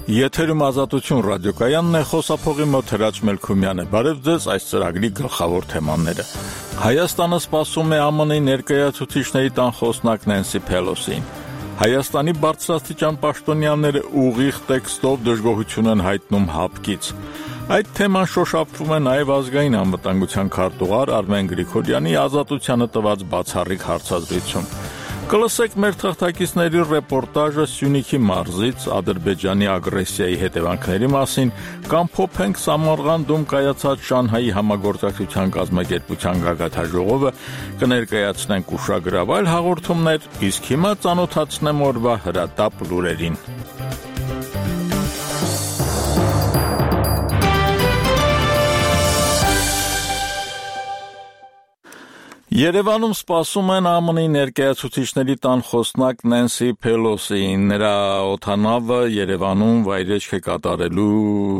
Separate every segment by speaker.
Speaker 1: Եթերում ազատություն ռադիոկայանն է, խոսափողի մոտ Հրաչ Մելքումյանը։ Բարև ձեզ, այս ծրագրի գլխավոր թեմաները։ Հայաստանը սպասում է ԱՄՆ-ի ներկայացուցիչների տան խոսնակ Նենսի Փելոսիին։ Հայաստանի բարձրաստիճան պաշտոնյաները ուղիղ տեքստով դժգոհություն են հայտնում ՀԱՊԿ-ից։ Այդ թեման շոշափվում է նաև ազգային անվտանգության քարտուղար Արմեն Գրիգորյանի ազատությանը տված բացառիկ հարցազրույցում։ Կլսեք մեր թղթակիցների ռեպորտաժը Սյունիքի մարզից Ադրբեջանի ագրեսիայի հետևանքների մասին, կամ փոփենք Սամարղանդում կայացած Շանհայի համագործակցության կազմակերպության գագաթաժողովը, կներկայացնենք ուշագրավ այլ հաղորդումներ, իսկ հիմա ծանոթացնեմ օրվա հրատապ լուրերին։ Երևանում սպասում են ԱՄՆ-ի ներկայացուցիչների տան խոսնակ Նենսի Փելոսիին։ Նրա օդանավը Երևանում վայրեջք է կատարելու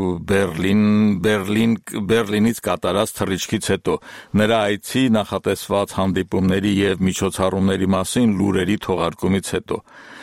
Speaker 1: Բերլինից կատարած թռիչքից հետո։ Նրա այցի նախատեսված հանդիպումների և միջոցառումների մասին լուրերի թողարկումից հետո։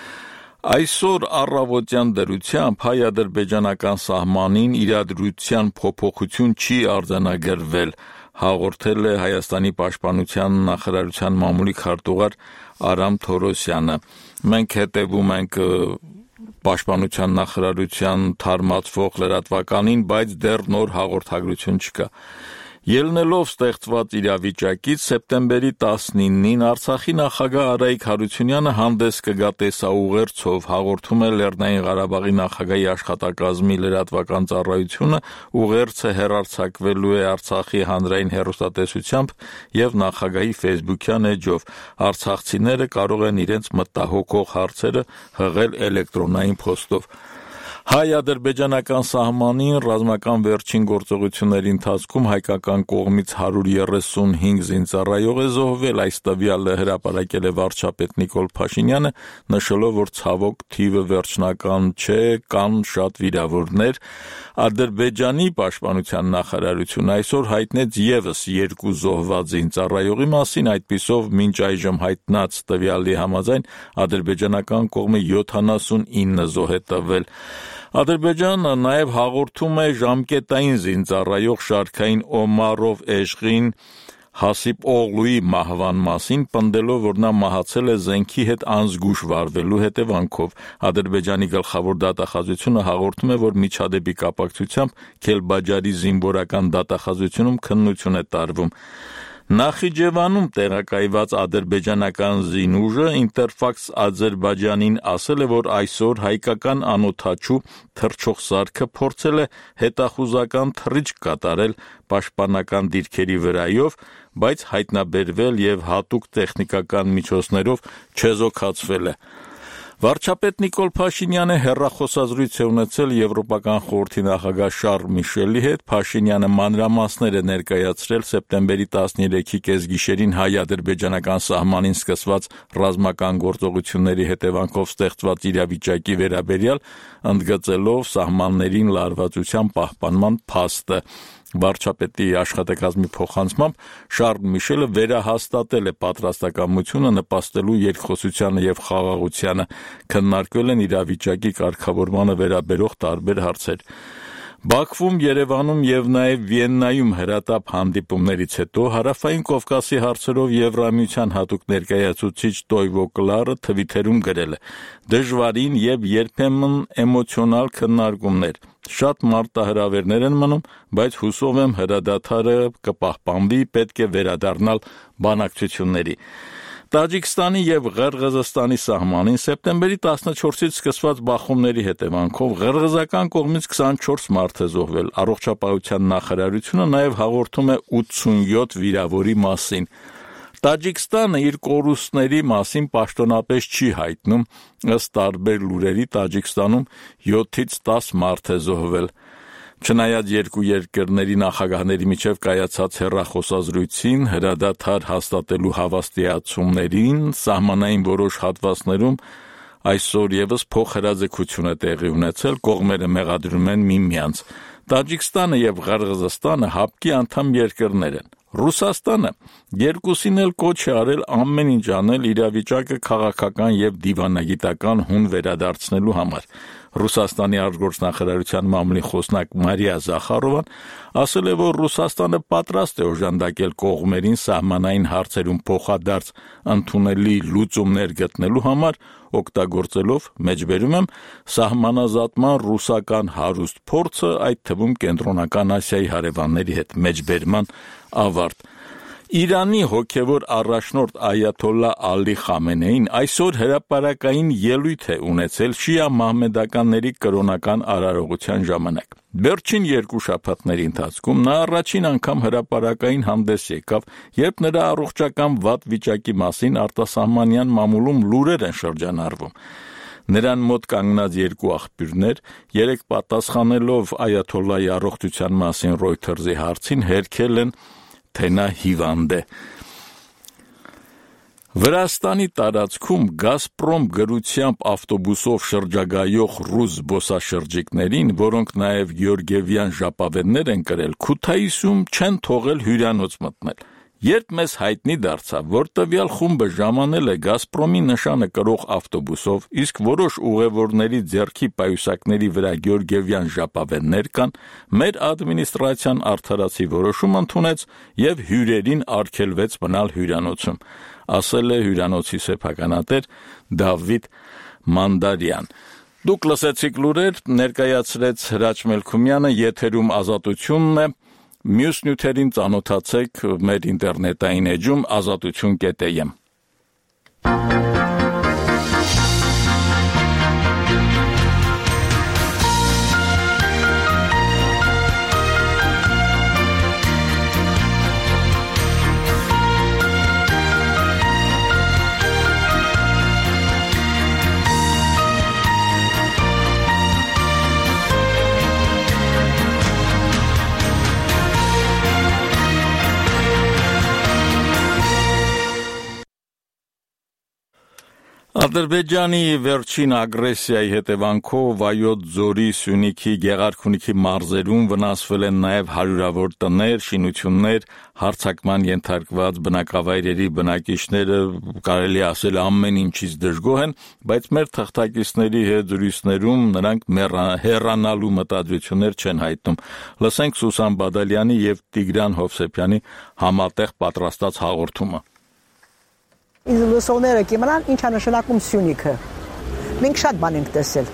Speaker 1: Այսօր առավոտյան դրությամբ հայ-ադրբեջանական սահմանին իրադրության փոփոխություն չի արձանագրվել, հաղորդել է Հայաստանի պաշտպանության նախարարության մամուլի քարտուղար Արամ Թորոսյանը։ Մենք հետևում ենք պաշտպանության նախարարության թարմացվող լրատվականին, բայց դեռ նոր հաղորդագրություն չկա։ Ելնելով ստեղծված իրավիճակից սեպտեմբերի 19-ին Արցախի նախագահ Արայիկ Հարությունյանը հանդես կգա տեսաուղերձով, հաղորդում է Լեռնային Ղարաբաղի նախագահի աշխատակազմի լրատվական ծառայությունը, ուղերձը հեռարձակվելու է Արցախի հանրային հեռուստատեսությամբ և նախագահի ֆեյսբուքյան էջով։ Արցախցիները կարող են իրենց մտահոգող հարցերը հղել էլեկտրոնային փոստով։ Հայ-ադրբեջանական սահմանին ռազմական վերջին գործողությունների ընթացքում հայկական կողմից 135 զինծառայող է զոհվել, այս տվյալը հրապարակել է վարչապետ Նիկոլ Փաշինյանը, նշելով, որ ցավոք թիվը վերջնական չէ, կան շատ վիրավորներ։ Ադրբեջանի պաշտպանության նախարարությունը այսօր հայտնեց ևս 2 զոհված զինծառայողի մասին, այդպիսով մինչ այժմ հայտնած տվյալի համաձայն ադրբեջանական կողմը 79 զոհ է տվել։ Ադրբեջանը նաև հաղորդում է ժամկետային զինծառայող շարքային Օմարով Էժղին Հասիպ Օղլուի մահվան մասին, պնդելով, որ նա մահացել է զենքի հետ անզգույշ վարվելու հետևանքով։ Ադրբեջանի գլխավոր դատախազությունը հաղորդում է, որ միջադեպի կապակցությամբ Քելբաջարի զինվորական դատախազությունում քննություն է տարվում։ Նախիջևանում տեղակայված ադրբեջանական զինուժը Ինտերֆաքս Ադրբեջանին ասել է, որ այսօր հայկական անօդաչու թռչող սարքը փորձել է հետախուզական թռիչք կատարել պաշտպանական դիրքերի վրայով, բայց հայտնաբերվել և հատուկ տեխնիկական միջոցներով չեզոքացվել է։ Վարչապետ Նիկոլ Փաշինյանը հեռախոսազրույց է ունեցել Եվրոպական խորհրդի նախագահ Շարլ Միշելի հետ։ Փաշինյանը մանրամասներ է ներկայացրել սեպտեմբերի 13-ի կեսգիշերին հայ-ադրբեջանական սահմանին սկսված ռազմական գործողությունների հետևանքով ստեղծված իրավիճակի վերաբերյալ, ընդգծելով սահմաններին լարվածության պահպանման փաստը։ Վարչապետի աշխատակազմի փոխանցմամբ Շարլ Միշելը վերահաստատել է պատրաստակամությունը նպաստելու երկխոսությանը և խաղաղությանը, քննարկվել են իրավիճակի կարգավորմանը վերաբերող տարբեր հարցեր։ Բաքվում, Երևանում և նաև Վիեննայում հրատապ հանդիպումներից հետո Հարավային Կովկասի հարցերով Եվրամիության հատուկ ներկայացուցիչ Տոյվո Կլարը թվիթերում գրել է. «Դժվարին և երբեմն էմոցիոնալ քննարկումներ։ Շատ մարտահրավերներ են մնում, բայց հուսով եմ հրադադարը կպահպանվի, պետք է վերադառնալ բանակցությունների»։ Տաջիկստանի և Ղրղզստանի սահմանին սեպտեմբերի 14-ից սկսված բախումների հետևանքով ղրղզական կողմից 24 մարդ է զոհվել։ Առողջապահության նախարարությունը նաև հաղորդում է 87 վիրավորի մասին։ Տաջիկստանը իր կորուստների մասին պաշտոնապես չի հայտնում, ըստ տարբեր լուրերի Տաջիկստանում 7-ից 10 մարդ է զոհվել։ Չնայած երկու երկրների նախագահների միջև կայացած հեռախոսազրույցին, հրադադար հաստատելու հավաստիացումներին, սահմանային որոշ հատվածներում այսօր ևս փոխհրաձգություն է տեղի ունեցել, կողմերը մեղադրում են միմյանց։ Տաջիկստանը և Ղրղզստանը ՀԱՊԿ-ի անդամ երկրներ են։ Ռուսաստանը երկուսին էլ կոչ է արել ամեն ինչ անել իրավիճակը քաղաքական եւ դիվանագիտական հուն վերադարձնելու համար։ Ռուսաստանի արտգործնախարարության մամլի խոսնակ Մարիա Զախարովան ասել է, որ Ռուսաստանը պատրաստ է օժանդակել կողմերին սահմանային հարցերում փոխադարձ ընդունելի լուծումներ գտնելու համար, օգտագործելով, մեջբերում եմ, սահմանազատման ռուսական հարուստ փորձը, այդ թվում Կենտրոնական Ասիայի հարևանների հետ մեջբերման ավարտ։ Իրանի հոգևոր առաջնորդ այաթոլլա Ալի Խամենեին այսօր հրապարակային ելույթ է ունեցել շիա մահմեդականների կրոնական արարողության ժամանակ։ Վերջին 2 շաբաթների ընթացքում նա առաջին անգամ հրապարակային հանդես եկավ, երբ նրա առողջական վատ վիճակի մասին արտասահմանյան մամուլում լուրեր են շրջանառվում։ Նրան մոտ կանգնած 2 աղբյուրներ, երեք պատասխանելով այաթոլլայի առողջության մասին Reuters-ի հարցին, հերքել են, թե նա հիվանդ է։ Վրաստանի տարածքում Գազպրոմ գրությամբ ավտոբուսով շրջագայող ռուս զբոսաշրջիկներին, որոնք նաև գեորգիևյան ժապավեններ են կրել, Քութայիսում չեն թողել հյուրանոց մտնել։ Երբ մեզ հայտնի դարձավ, որ տվյալ խումբը ժամանել է Գազպրոմի նշանը կրող ավտոբուսով, իսկ որոշ ուղևորների ձեռքի պայուսակների վրա գեորգիևյան ժապավեններ կան, մեր ադմինիստրացիան արդարացի որոշում ընդունեց եւ հյուրերին արգելվեց մնալ հյուրանոցում, ասել է հյուրանոցի սեփականատեր Դավիթ Մանդարյան։ Դուք լսեցիք լուրեր, ներկայացրեց Հրաչ Մելքումյանը, եթերում Ազատությունն է։ Մյուս նյութերին ծանոթացեք մեր ինտերնետային էջում azatutun.am։ Ադրբեջանի վերջին ագրեսիայի հետևանքով Վայոց ձորի, Սյունիքի, Գեղարքունիքի մարզերում վնասվել են նաև հարյուրավոր տներ, շինություններ, հարձակման ենթարկված բնակավայրերի բնակիչները, կարելի է ասել, ամեն ինչից դժգոհ են, բայց մեր թղթակիցների հետ զրույցներում նրանք հեռանալու մտադրություններ չեն հայտնում։ Լսենք Սուսան Բադալյանի եւ Տիգրան Հովսեփյանի համատեղ պատրաստած հաղորդումը։
Speaker 2: Լսողները կիմանան ինչ է նշանակում Սյունիքը։ Մենք շատ բան ենք տեսել։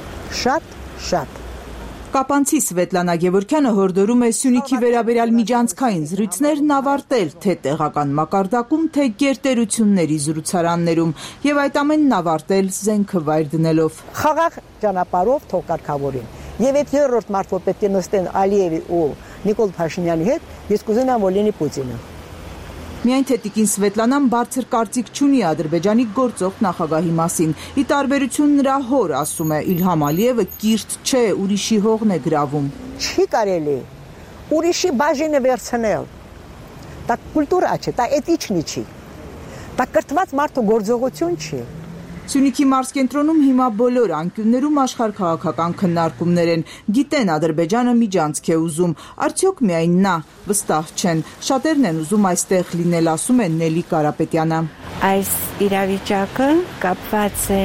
Speaker 2: Շատ։
Speaker 3: Կապանցի Սվետլանա Գևորգյանը հորդորում է Սյունիքի վերաբերյալ միջանցքային զրույցներն ավարտել թե տեղական մակարդակում, թե գերտերությունների զրուցարաններում եւ այդ ամենն ավարտել զենքը վայր դնելով։
Speaker 2: Խաղաղ ճանապարհով թող կարգավորին։ Եվ այդ երրորդ մարդը պետք է նստեն Ալիևի ու Նիկոլ Փաշինյանի հետ, ես կուզենամ որ լինի Պուտինը։
Speaker 3: Միայն թե տիկին Սվետլանան բարձր կարծիք չունի Ադրբեջանի գործող նախագահի մասին։ Ի տարբերություն նրա հոր, ասում է Իլհամ Ալիևը, կիրթ չէ, ուրիշի հողն է գրավում։
Speaker 2: Չի կարելի ուրիշի բաժինը վերցնել։ Դա կուլտուրա չէ, դա էթիկնի չի։ Դա կրթված մարդու գործողություն չի։
Speaker 3: Սյունիքի մարզկենտրոնում հիմա բոլոր անկյուններում աշխարհքաղաքական քննարկումներ են։ Գիտեն Ադրբեջանը միջանցք է ուզում, արդյոք միայն նա, վստահ չեն։ Շատերն են ուզում այստեղ լինել, ասում է Նելի Կարապետյանը։
Speaker 4: Այս իրավիճակը կապված է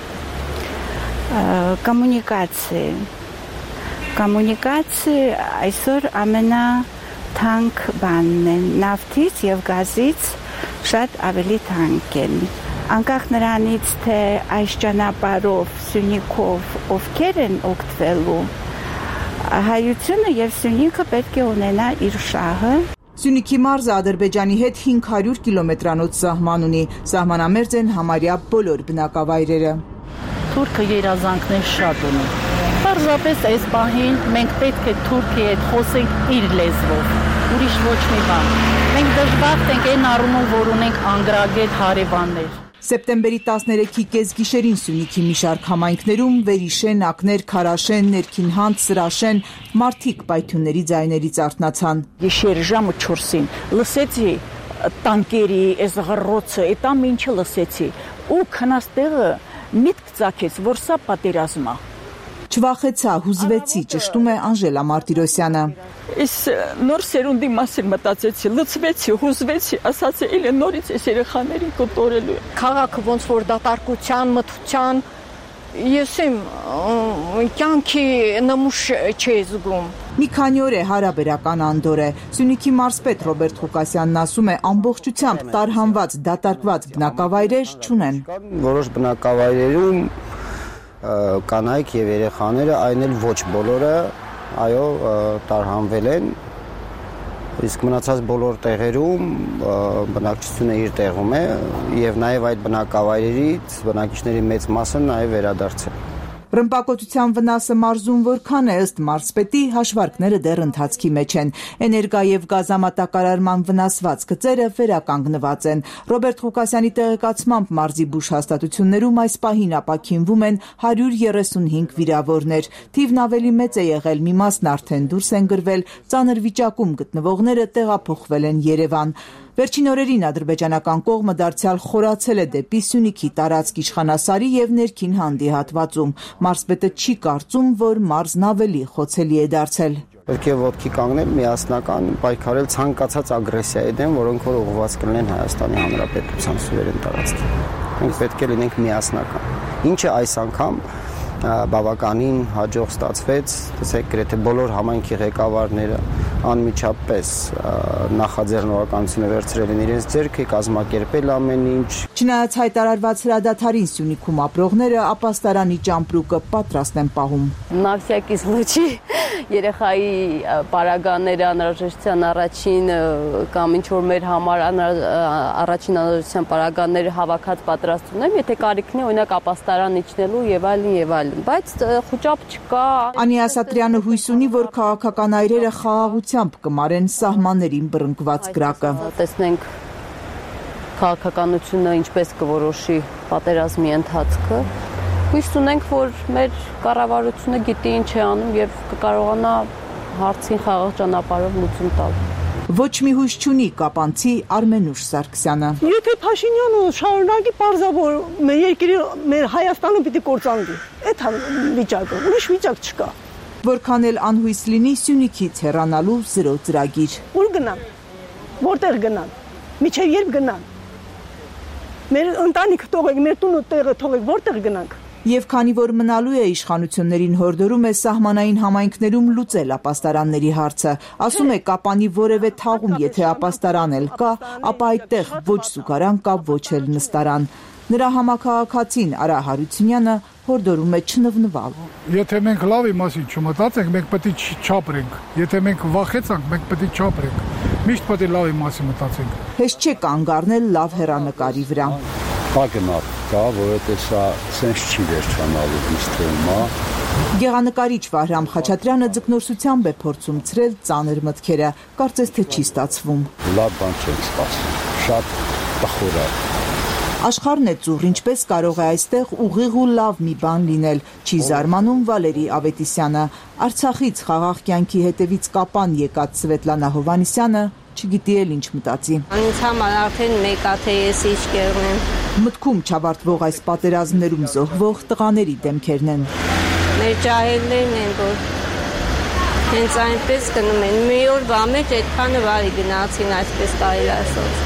Speaker 4: կոմունիկացիա այսօր ամենաթանկ բանն է, նավթից եւ գազից շատ ավելի թանկ են։ Անկախ նրանից, թե այս ճանապարհով Սյունիքով ովքեր են օգտվելու, հայությունը եւ Սյունիքը պետք է ունենա իր շահը։
Speaker 3: Սյունիքի մարզը Ադրբեջանի հետ 500 կիլոմետրանոց սահման ունի, սահմանամերձ են համարյա բոլոր բնակավայրերը։
Speaker 5: Թուրքը երազանքներ շատ ունի։ Պարզապես այս պահին մենք պետք է Թուրքիի հետ խոսենք իր լեզվով, ուրիշ ոչ մի բան։ Մենք դժբախտ ենք այն առումով, որ ունենք անգրագետ հարևաններ։
Speaker 3: Սեպտեմբերի 13-ի կեսգիշերին Սյունիքի մի շարք համայնքներում Վերիշեն, Ակներ, Քարաշեն, Ներքինհանդ, Սրաշեն մարդիկ պայթյունների ձայներից արթնացան։
Speaker 5: Գիշեր ժամը 4-ին լսեցի տանկերի այս ղռոցը, այդ ամեն ինչը լսեցի ու քնած տեղը միտք ծագեց, որ սա պատերազմ է։
Speaker 3: Չվախեցա, հուզվեցի, ճշտում է Անժելա Մարտիրոսյանը։
Speaker 6: Ես նոր սերունդի մասին մտածեցի, լցվեցի, հուզվեցի, ասացի, իլե նորից այս երեխաներին կոտորելու։
Speaker 7: Քաղաքը ոնց որ դատարկության, մթության, ես իմ կյանքի նմուշ չի զգում։
Speaker 3: Մի քանի օր է հարաբերական անդոր է։ Սյունիքի մարզպետ Ռոբերտ Ղուկասյանն ասում է, ամբողջությամբ տարհանված, դատարկված բնակավայրեր չունեն։
Speaker 8: Որոշ բնակավայրերում կանայք եւ երեխաները, այն էլ ոչ բոլորը, այո, տարհանվել են, իսկ մնացած բոլոր տեղերում բնակչությունը իր տեղում է եւ նաեւ այդ բնակավայրերից բնակիչների մեծ մասը նաեւ վերադարձել։
Speaker 3: Ռմբակոծության վնասը մարզում որքան է, ըստ մարզպետի, հաշվարկները դեռ ընթացքի մեջ են։ Էներգա եւ գազամատակարարման վնասված գծերը վերականգնված են։ Ռոբերտ Ղուկասյանի տեղեկացմամբ մարզի բուժ հաստատություններում այս պահին ապաքինվում են 135 վիրավորներ։ Թիվն ավելի մեծ է եղել, մի մասն արդեն դուրս են գրվել, ծանր վիճակում գտնվողները տեղափոխվել են Երևան։ Վերջին օրերին ադրբեջանական կողմը դարձյալ խորացել է դեպի Սյունիքի տարածք իշխանասարի եւ ներքին հանդիհատվածում։ Մարզպետը չի կարծում, որ մարզն ավելի խոցելի է դարձել։
Speaker 8: Պետք է ոտքի կանգնել, միասնական պայքարել ցանկացած ագրեսիայի դեմ, որոնք որ ուղղված կլինեն Հայաստանի Հանրապետության սուվերեն տարածքին։ Մենք պետք է լինենք միասնական։ Ինչը այս անգամ բավականին հաջող ստացվեց, տեսեք, գրեթե բոլոր համայնքի ղեկավարները անմիջապես նախաձեռնողականությունը վերցրել են իրենց ձեռքը, կազմակերպել ամեն ինչ։
Speaker 3: Չնայած հայտարարված հրադադարին Սյունիքում ապրողները ապաստարանի ճամպրուկը պատրաստ են պահում։
Speaker 9: На всякий случай երեխայի պարագաները անհրաժեշտության առաջին կամ ինչ որ մեր համար առաջին անհրաժեշտության պարագաները հավաքած պատրաստ ունեմ, եթե կարիքն է օրինակ ապաստարան իջնելու եւ այլն, բայց խոճապ չկա։
Speaker 3: Անի Ասատրյանը հույս ունի, որ քաղաքական այրերը խաղաղությամբ կմարեն սահմաններին բռնկված գրակը։
Speaker 9: Տեսնենք քաղաքականությունը ինչպես կորոշի պատերազմի ընթացքը։ Հույս ունենք, որ մեր կառավարությունը գիտի ինչ է անում եւ կկարողանա հարցին խաղաղ ճանապարհով լուծում տալ։
Speaker 3: Ոչ մի հույս չունի կապանցի Արմենուշ Սարգսյանը։
Speaker 2: Եթե Փաշինյանը շարունակի պարզավոր մեր երկրի մեր Հայաստանը պիտի կործանվի։ Այդ վիճակը, ուրիշ վիճակ չկա։
Speaker 3: Որքան էլ անհույս լինի Սյունիքից հեռանալու զրո ծրագիր։
Speaker 2: Ուր գնան։ Որտեղ գնան։ Միջև երբ գնան։ Մեր ընտանիքը թողեք, մեր տունը տեղը թողեք, որտեղ գնանք։
Speaker 3: Եվ քանի որ մնալու է իշխանություններին հորդորում է սահմանային համայնքներում լուծել ապաստարանների հարցը, ասում է կապանի որևէ թաղում, եթե ապաստարան էլ կա, ապա այդտեղ ոչ զուգարան կա, ոչ էլ նստարան։ Նրա համակարգացին Արա Հարությունյանը հորդորում է չնվնվալ։
Speaker 10: Եթե մենք լավի մասին չմտածենք, մենք պետք է չապրենք։ Եթե մենք վախեցանք, մենք պետք է չապրենք։ Միշտ պետք է լավի մասին մտածենք։
Speaker 3: Հեշտ չէ կանգ առնել լավ հեռանկարի վրա։
Speaker 8: Կագնալ կա, որովհետև սա սենց չի վերջանալու ինձ թվում է։
Speaker 3: Գեղանկարիչ Վահրամ Խաչատրյանը ձգնորսությամբ է փորձում ցրել ծանր մտքերը, կարծես թե չի ստացվում։
Speaker 8: Լավ բան չենք սպասում, շատ տխուր է։
Speaker 3: Աշխարհն է ծուռ, ինչպես կարող է այստեղ ուղիղ ու լավ մի բան լինել, չի զարմանում Վալերի Ավետիսյանը։ Արցախից խաղաղ կյանքի հետևից կապան եկած Սվետլանա Հովանիսյանը չգիտի էլ ինչ մտածի։
Speaker 9: Ինձ համար արդեն մեկ է, թե ես ինչ կերնեմ։
Speaker 3: Մտքում չավարտվող այս պատերազմներում զոհվող տղաների դեմքերն են։
Speaker 9: Մեր ջահելներն են, որ հենց այնպես գնում են։ Մի օր բամեջ այդքանը վարի գնացին, այսպես կարելի ասած։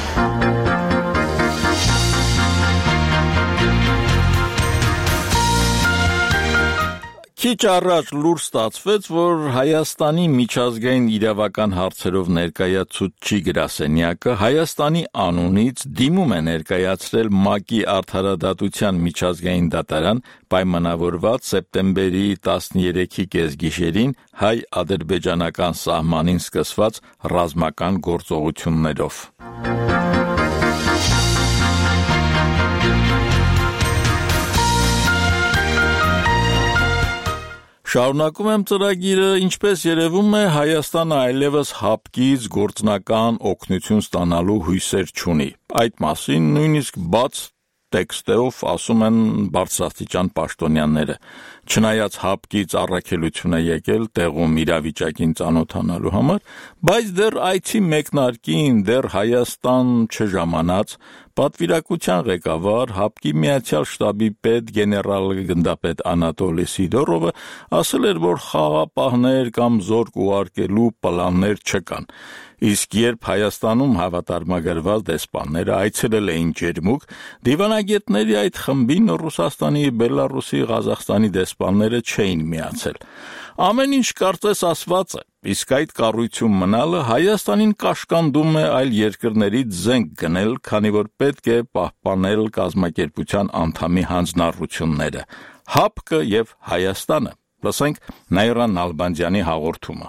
Speaker 1: Քիչ առաջ լուր ստացվեց, որ Հայաստանի միջազգային իրավական հարցերով ներկայացուցիչ գրասենյակը Հայաստանի անունից դիմում է ներկայացրել ՄԱԿ-ի արդարադատության միջազգային դատարան պայմանավորված սեպտեմբերի 13-ի կեսգիշերին հայ-ադրբեջանական սահմանին սկսված ռազմական գործողություններով։ Շարունակում եմ ծրագիրը, ինչպես երևում է, Հայաստանը այլևս հապկից գործնական օգնություն ստանալու հույսեր չունի։ Այդ մասին նույնիսկ բաց տեքստով ասում են բարձրաստիճան պաշտոնյաները։ Չնայած հապկից առաքելություն է եկել տեղում իրավիճակին ծանոթանալու համար, բայց դեռ այցի մեկնարկին, դեռ Հայաստան չժամանած, Պատվիրակության ղեկավար ՀԱՊԿ-ի Միացյալ շտաբի պետ գեներալ գնդապետ Անատոլի Սիդորովը ասել էր, որ խաղապահներ կամ զորք ուղարկելու պլաններ չկան։ Իսկ երբ Հայաստանում հավատարմագրված դեսպանները այցելել էին Ջերմուկ, դիվանագետների այդ խմբին Ռուսաստանի, Բելարուսի, Ղազախստանի դեսպանները չէին միացել։ Ամեն ինչ կարծես ասված է, իսկ այդ կառույցում մնալը Հայաստանին կաշկանդում է այլ երկրներից զենք գնել, քանի որ պետք է պահպանել կազմակերպության անդամի հանձնառությունները, ՀԱՊԿ-ը եւ Հայաստանը։ Լսենք Նաիրա Նալբանդյանի հաղորդումը։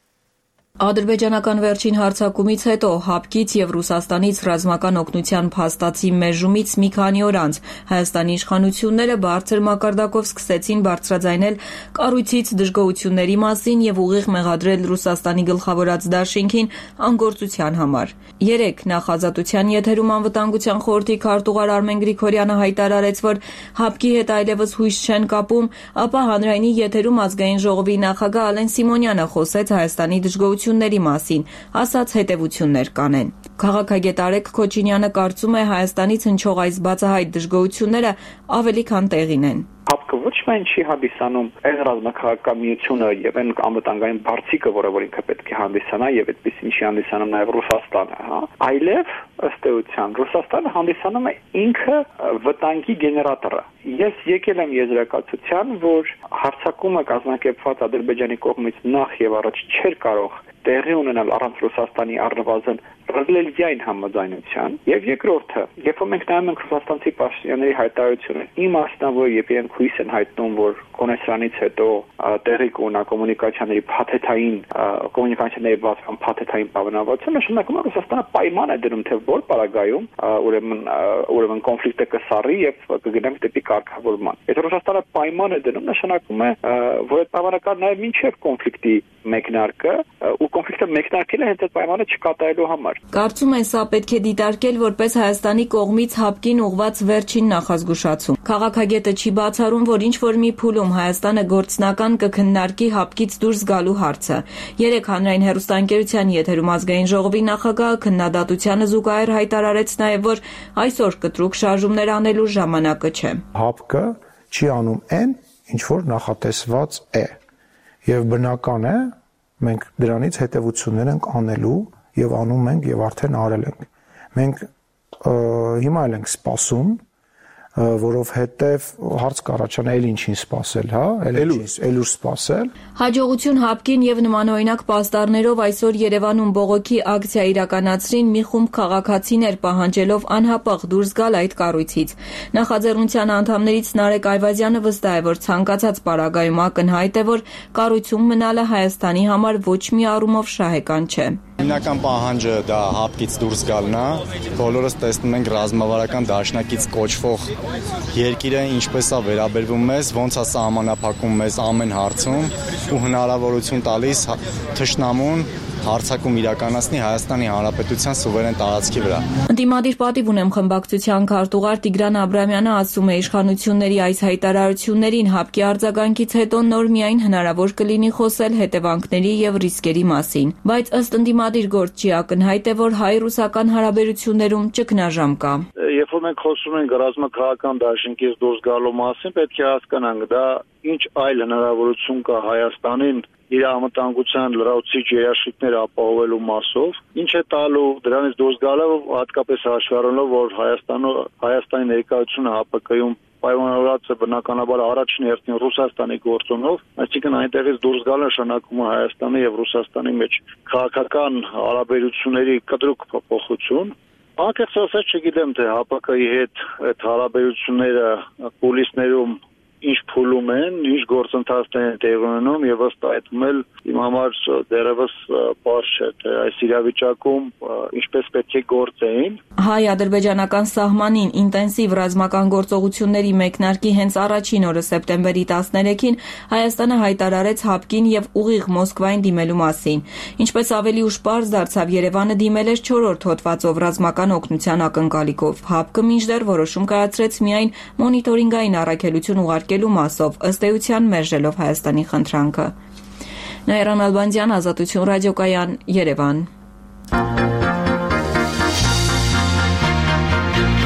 Speaker 11: Ադրբեջանական վերջին հարձակումից հետո ՀԱՊԿ-ից եւ Ռուսաստանից ռազմական օգնության փաստացի մեժումից մի քանի օր անց Հայաստանի իշխանությունները բարձր մակարդակով սկսեցին բարձրաձայնել կառույցից դժգոհությունների մասին եւ ուղիղ մեղադրել Ռուսաստանի գլխավորած դաշինքին անգործության համար։ Երեկ նախազատության եթերում անվտանգության խորհրդի քարտուղար Արմեն Գրիգորյանը հայտարարեց, որ ՀԱՊԿ-ի հետ այլևս հույս չեն կապում, ապա հանրայինի եթերում ազգային ժողովի նախագահ Ալեն Սիմոնյանը խոսեց Հայաստանի դժգոհությունների մասին, ասաց հետևություններ կանեն։ Քաղաքագետ Արեգ Քոչինյանը կարծում է Հայաստանից հնչող այս բացահայտ դժգոհությունները ավելի քան տեղին են։
Speaker 12: ՀԱՊԿ-ը ոչ միայն չի հանդիսանում այն ռազմաքաղաքական միությունը եւ այն անվտանգային բարձիկը, որը ինքը պետք է հանդիսանա եւ այդպես ինչի հանդիսանում նաեւ Ռուսաստանը, այլև ըստ էության Ռուսաստանը հանդիսանում է ինքը վտանգի գեներատորը։ Ես եկել եմ եզրակացության, որ հարձակումը կազմակերպված Ադրբեջանի կողմից նախ եւ առաջ չէր կարող տեղի ունենալ առանց Ռուսաստանի առնվազն ռեզիլիային համաձայնության, եւ երկրորդը, երբ մենք նայում ենք ռուսաստանցի պաշտոնյաների հայտարարությունը, իմաստնավոր երբ իրենք հույս են հայտնում, որ կոնեսրանից հետո տեղի կունենա կոմունիկացիաների փաթեթային կոմունիկացիաների բացման փաթեթային պայմանավորություն, նշանակում է Ռուսաստանը պայման է դնում, թե որ պարագայում ուրեմն կոնֆլիկտը կսառի եւ կգնանք դեպի կարգավորման։ Եթե Ռուսաստանը պայման է դնում, նշանակում է, որ այդ պայմանը կա նաեւ մինչեւ կոնֆլիկտի մեկնարկը, ու կոնֆլիկտը մեկնարկել է հենց այդ պայմանը չկատարելու համար։
Speaker 11: Կարծում են սա պետք է դիտարկել որպես Հայաստանի կողմից ՀԱՊԿ-ին ուղղված վերջին նախազգուշացում։ Քաղաքագետը չի բացառում, որ ինչ որ մի փուլում Հայաստանը գործնական կքննարկի ՀԱՊԿ-ից դուրս գալու հարցը։ Երեկ հանրային հեռուստաընկերության եթերում ազգային ժողովի նախագահը քննադատությանը զուգահեռ հայտարարեց նաև, որ այսօր կտրուկ շարժումներ անելու ժամանակը չէ։
Speaker 13: ՀԱՊԿ-ը չի անում այն, ինչ որ նախատեսված է, եւ բնական է մենք դրանից հետևություններ ենք անելու եւ անում ենք եւ արդեն արել ենք։ Մենք հիմա էլ ենք սպասում, որովհետեւ հարց կառաջանա էլ ինչին սպասել, հա, ելուր սպասել։
Speaker 11: Հաջողություն ՀԱՊԿ-ին եւ նմանօրինակ պաստառներով այսօր Երևանում բողոքի ակցիա իրականացրին մի խումբ քաղաքացիներ, պահանջելով անհապաղ դուրս գալ այդ կառույցից։ Նախաձեռնության անդամներից Նարեկ Այվազյանը վստահ է, որ ցանկացած պարագայում ակնհայտ է, որ կառույցում մնալը Հայաստանի համար ոչ մի առումով շահեկան չէ։
Speaker 14: Հիմնական պահանջը դա ՀԱՊԿ-ից դուրս գալն է։ Բոլորս տեսնում ենք ռազմավարական դաշնակից կոչվող երկիրը ինչպես է վերաբերվում մեզ, ոնց է սահմանափակում մեզ ամեն հարցում ու հնարավորություն տալիս թշնամուն հարձակում իրականացնի Հայաստանի Հանրապետության սուվերեն տարածքի վրա։
Speaker 11: Ընդդիմադիր պատիվ ունեմ խմբակցության քարտուղար Տիգրան Աբրամյանը ասում է իշխանությունների այս հայտարարություններին ՀԱՊԿ-ի արձագանքից հետո նոր միայն հնարավոր կլինի խոսել հետևանքների եւ ռիսկերի մասին, բայց ըստ ընդդիմադիր գործչի ակնհայտ է, որ հայ-ռուսական հարաբերություններում ճգնաժամ կա։
Speaker 15: Երբ որ մենք խոսում ենք ռազմաքաղաքական դաշինքից դուրս գալու մասին, պետք է հասկանանք դա ինչ այլ հնարավորություն կա Հայաստանին իր անվտանգության լրացուցիչ երաշխիքները ապահովելու մասով, ինչ է տալու դրանից դուրս գալը, հատկապես հաշվի առնելով, որ Հայաստանի ներկայությունը ՀԱՊԿ-ում պայմանավորված է բնականաբար առաջին հերթին Ռուսաստանի գործոնով, այսինքն այնտեղից դուրս գալը նշանակում է Հայաստանի եւ Ռուսաստանի մեջ քաղաքական հարաբերությունների կտրուկ փոփոխություն։ Անկեղծ ասած չգիտեմ, թե ՀԱՊԿ-ի հետ այդ հարաբերությունները կուլիսներում ինչ փուլում են, ինչ գործընթացներ են տեղի ունենում եւ ըստ այդմ էլ իմ համար դեռևս բարձ չէ, թե այս իրավիճակում ինչպես պետք է գործեին։
Speaker 11: Հայ-ադրբեջանական սահմանին ինտենսիվ ռազմական գործողությունների մեկնարկի հենց առաջին օրը սեպտեմբերի 13-ին Հայաստանը հայտարարեց ՀԱՊԿ-ին եւ ուղիղ Մոսկվային դիմելու մասին։ Ինչպես ավելի ուշ պարզ դարձավ, Երևանը դիմել էր 4-րդ հոդվածով ռազմական օգնության ակնկալիքով։ ՀԱՊԿ-ը մինչդեռ որոշում կայացրեց միայն մոնիտորինգային առաքելություն ուղարկելու մասով, ըստ էության մերժելով Հայաստանի խնդրանքը։ Նաիրա Նալբանդյան, Ազատություն ռադիոկայան, Երևան։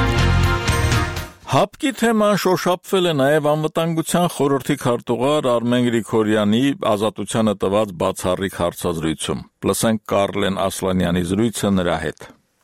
Speaker 1: Հապկի թեման շոշափվել է նաև անվտանգության խորհրդի քարտուղար Արմեն Գրիգորյանի ազատությանը տված բացառիկ հարցազրույցում։ Լսենք Կարլեն Ասլանյանի զրույցը նրա հետ։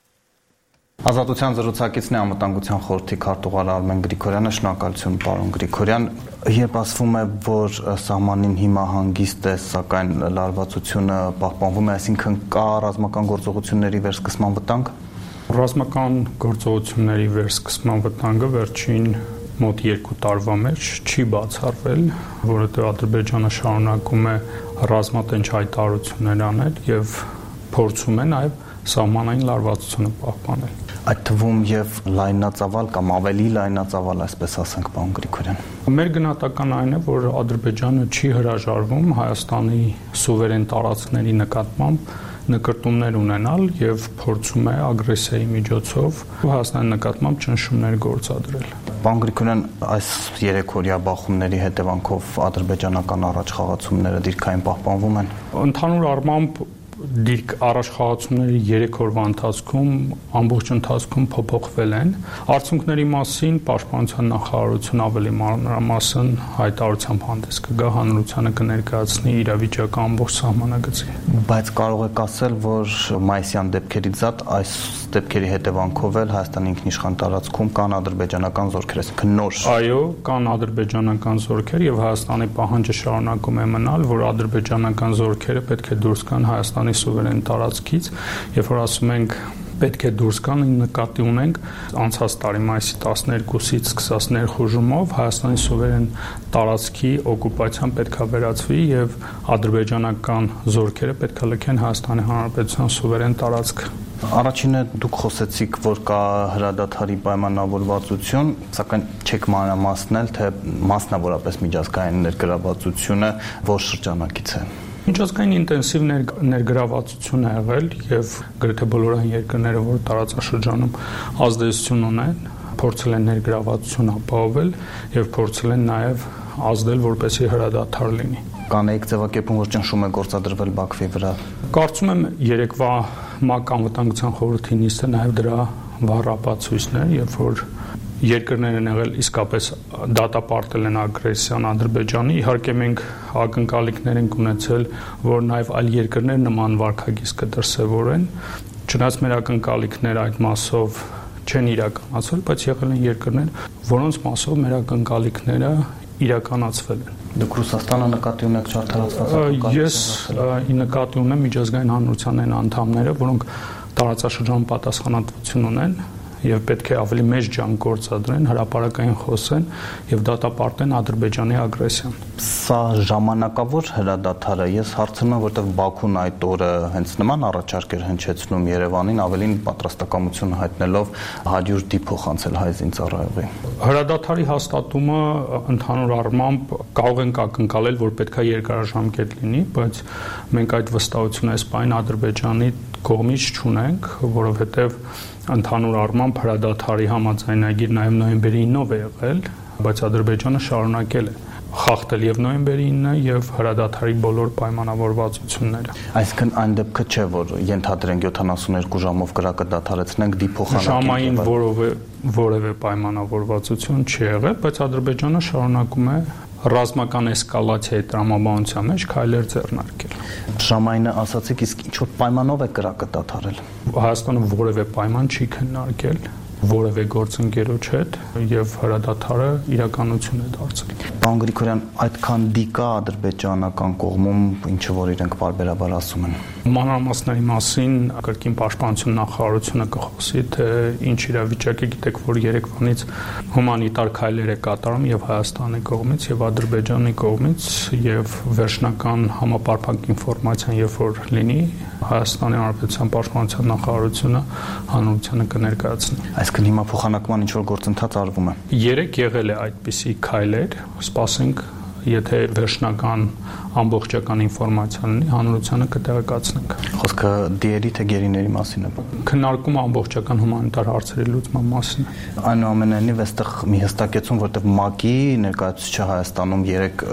Speaker 16: Ազատության զրուցակիցն է անվտանգության խորհրդի քարտուղար Արմեն Գրիգորյանը, շնորհակալություն պարոն Գրիգորյան։ Երբ ասվում է, որ սահմանին հիմա հանգիստ է, սակայն լարվածությունը պահպանվում է, այսինքն կա ռազմական գործողությունների վերսկսման վտանգ։
Speaker 17: Ռազմական գործողությունների վերսկսման վտանգը վերջին մոտ 2 տարվա մեջ չի բացառվել, որովհետև Ադրբեջանը շարունակում է ռազմատենչ հայտարարություններ անել եւ փորձում է նաեւ սահմանային լարվածությունը պահպանել։
Speaker 16: Այդ թվում եւ լայնածավալ կամ ավելի լայնածավալ, այսպես ասենք, պարոն Գրիգորյան։
Speaker 17: Մեր գնահատականը այն է, որ Ադրբեջանը չի հրաժարվում Հայաստանի սուվերեն տարածքների նկատմամբ նկրտումներ ունենալ եւ փորձում է ագրեսիայի միջոցով Հայաստանի նկատմամբ ճնշումներ գործադրել։
Speaker 16: Պարոն Գրիգորյան, այս 3-օրյա բախումների հետևանքով ադրբեջանական առաջխաղացումները դիրքային պահպանվում են։
Speaker 17: Ընդհանուր առմամբ առաջխաղացումների 3 օրվա ընթացքում ամբողջ ընթացքում փոփոխվել են։ Արդյունքների մասին Պաշտպանության նախարարությունը ավելի մանրամասն հայտարարությամբ հանդես կգա, հանրությանը կներկայացնի իրավիճակը ամբողջ սահմանագծին։
Speaker 16: Բայց կարող եք ասել, որ մայիսյան դեպքերից զատ այս դեպքերի հետևանքով էլ Հայաստանի ինքնիշխան տարածքում կան ադրբեջանական զորքեր, այսինքն նոր։
Speaker 17: Այո, կան ադրբեջանական զորքեր եւ Հայաստանի պահանջը շարունակում է մնալ, որ ադրբեջանական զորքերը պետք է դուրս գան Հայաստանի սուվերեն տարածքից, երբ որ ասում ենք պետք է դուրս գան, նկատի ունենք անցած տարի մայիսի 12-ից սկսած ներխուժումով Հայաստանի սուվերեն տարածքի օկուպացիան պետք է վերացվի եւ ադրբեջանական զորքերը պետք է լքեն Հայաստանի Հանրապետության սուվերեն տարածք։
Speaker 16: Առաջինը դուք խոսեցիք, որ կա հրադադարի պայմանավորվածություն, սակայն չեք մանրամասնել, թե մասնավորապես միջազգային ներգրավվածությունը որ շրջանակից է։
Speaker 17: Միջազգային ինտենսիվ ներգրավվածություն է եղել եւ գրեթե բոլոր այն երկրները, որ տարածաշրջանում ազդեցություն ունեն, փորձել են ներգրավվածություն ապահովել եւ փորձել են նաեւ ազդել, որպեսզի հրադադար լինի։
Speaker 16: Կանեիք ձևակերպում, որ ճնշում է գործադրվել Բաքվի վրա։
Speaker 17: Կարծում եմ երեկվա ՄԱԿ անվտանգության խորհրդի նիստը նաեւ դրա վառ ապացույցն է, երբ որ երկրներ են եղել իսկապես դատապարտել են ագրեսիան Ադրբեջանի։ Իհարկե մենք ակնկալիքներ ենք ունեցել, որ նաև այլ երկրներ նման վարքագիծ կդրսևորեն։ Չնայած մեր ակնկալիքները այդ մասով չեն իրականացվել, բայց եղել են երկրներ, որոնց մասով մեր ակնկալիքները իրականացվել են։
Speaker 16: Դուք Ռուսաստանը նկատի ունեք չարթարացված։
Speaker 17: Ես նկատի ունեմ միջազգային հանրության այն անդամները, որոնք տարածաշրջանում պատասխանատվություն ունեն եւ պետք է ավելի մեծ ջանք գործադրեն, հրապարակային խոսեն եւ դատապարտեն Ադրբեջանի ագրեսիան։
Speaker 16: Սա ժամանակավոր հրադադար է։ Ես հարցնում եմ, որտեղ Բաքուն այդ օրը հենց նման առաջարկ էր հնչեցնում Երևանին, ավելին պատրաստակամություն հայտնելով 100 դի փոխանցել հայ զինծառայողի։
Speaker 17: Հրադադարի հաստատումը ընդհանուր առմամբ կարող ենք ակնկալել, որ պետքա երկարաժամկետ լինի, բայց մենք այդ վստահությունը այս պայն Ադրբեջանի կողմից չունենք, որովհետեւ ընդհանուր առմամբ հրադադարի համաձայնագիր նաև նոյեմբերի 9-ով է եղել, բայց Ադրբեջանը շարունակել է խախտել եւ նոյեմբերի 9-ը եւ հրադադարի բոլոր պայմանավորվածությունները։
Speaker 16: Այսինքն այն դեպքը չէ, որ ենթադրենք 72 ժամով կրակը դադարեցնենք դիփոխանակենք։
Speaker 17: Ժամային որևէ պայմանավորվածություն չի եղել, բայց Ադրբեջանը շարունակում է ռազմական էսկալացիայի տրամաբանության մեջ քայլեր ձեռնարկել։
Speaker 16: Ժամայինը ասացիք, իսկ ինչ որ պայմանով է կրակը դադարել։
Speaker 17: Հայաստանը որևէ պայման չի քննարկել որևէ գործընկերոջ հետ եւ հրադադարը իրականություն է դարձել։
Speaker 16: Պարոն Գրիգորյան, այդքան դիկա ադրբեջանական կողմում, ինչը որ իրենք բարբերաբար ասում են։
Speaker 17: Մանրամասների մասին կրկին պաշտպանություն նախարարությունը կխոսի, թե ինչ իրավիճակ է, գիտեք, որ Երևանից հումանիտար քայլեր է կատարում եւ Հայաստանի կողմից եւ Ադրբեջանի կողմից եւ վերջնական համապարփակ ինֆորմացիան երբ որ լինի, Հայաստանի Հանրապետության պաշտպանության նախարարությունը հանրությանը կներկայացնի։
Speaker 16: Այսինքն հիմա փոխանակման ինչ որ գործընթաց արվում է։
Speaker 17: Երեք եղել է այդպիսի քայլեր, սպասենք եթե վերջնական ամբողջական ինֆորմացիա լինի, հանրությանը կտեղեկացնենք։
Speaker 16: Խոսքը դիերի թե գերիների մասին է։
Speaker 17: Քննարկումը ամբողջական հումանիտար հարցերի լուծման մասին է։
Speaker 16: Այնուամենայնիվ, այստեղ մի հստակեցում, որտեղ ՄԱԿ-ի ներկայացուցիչը Հայաստանում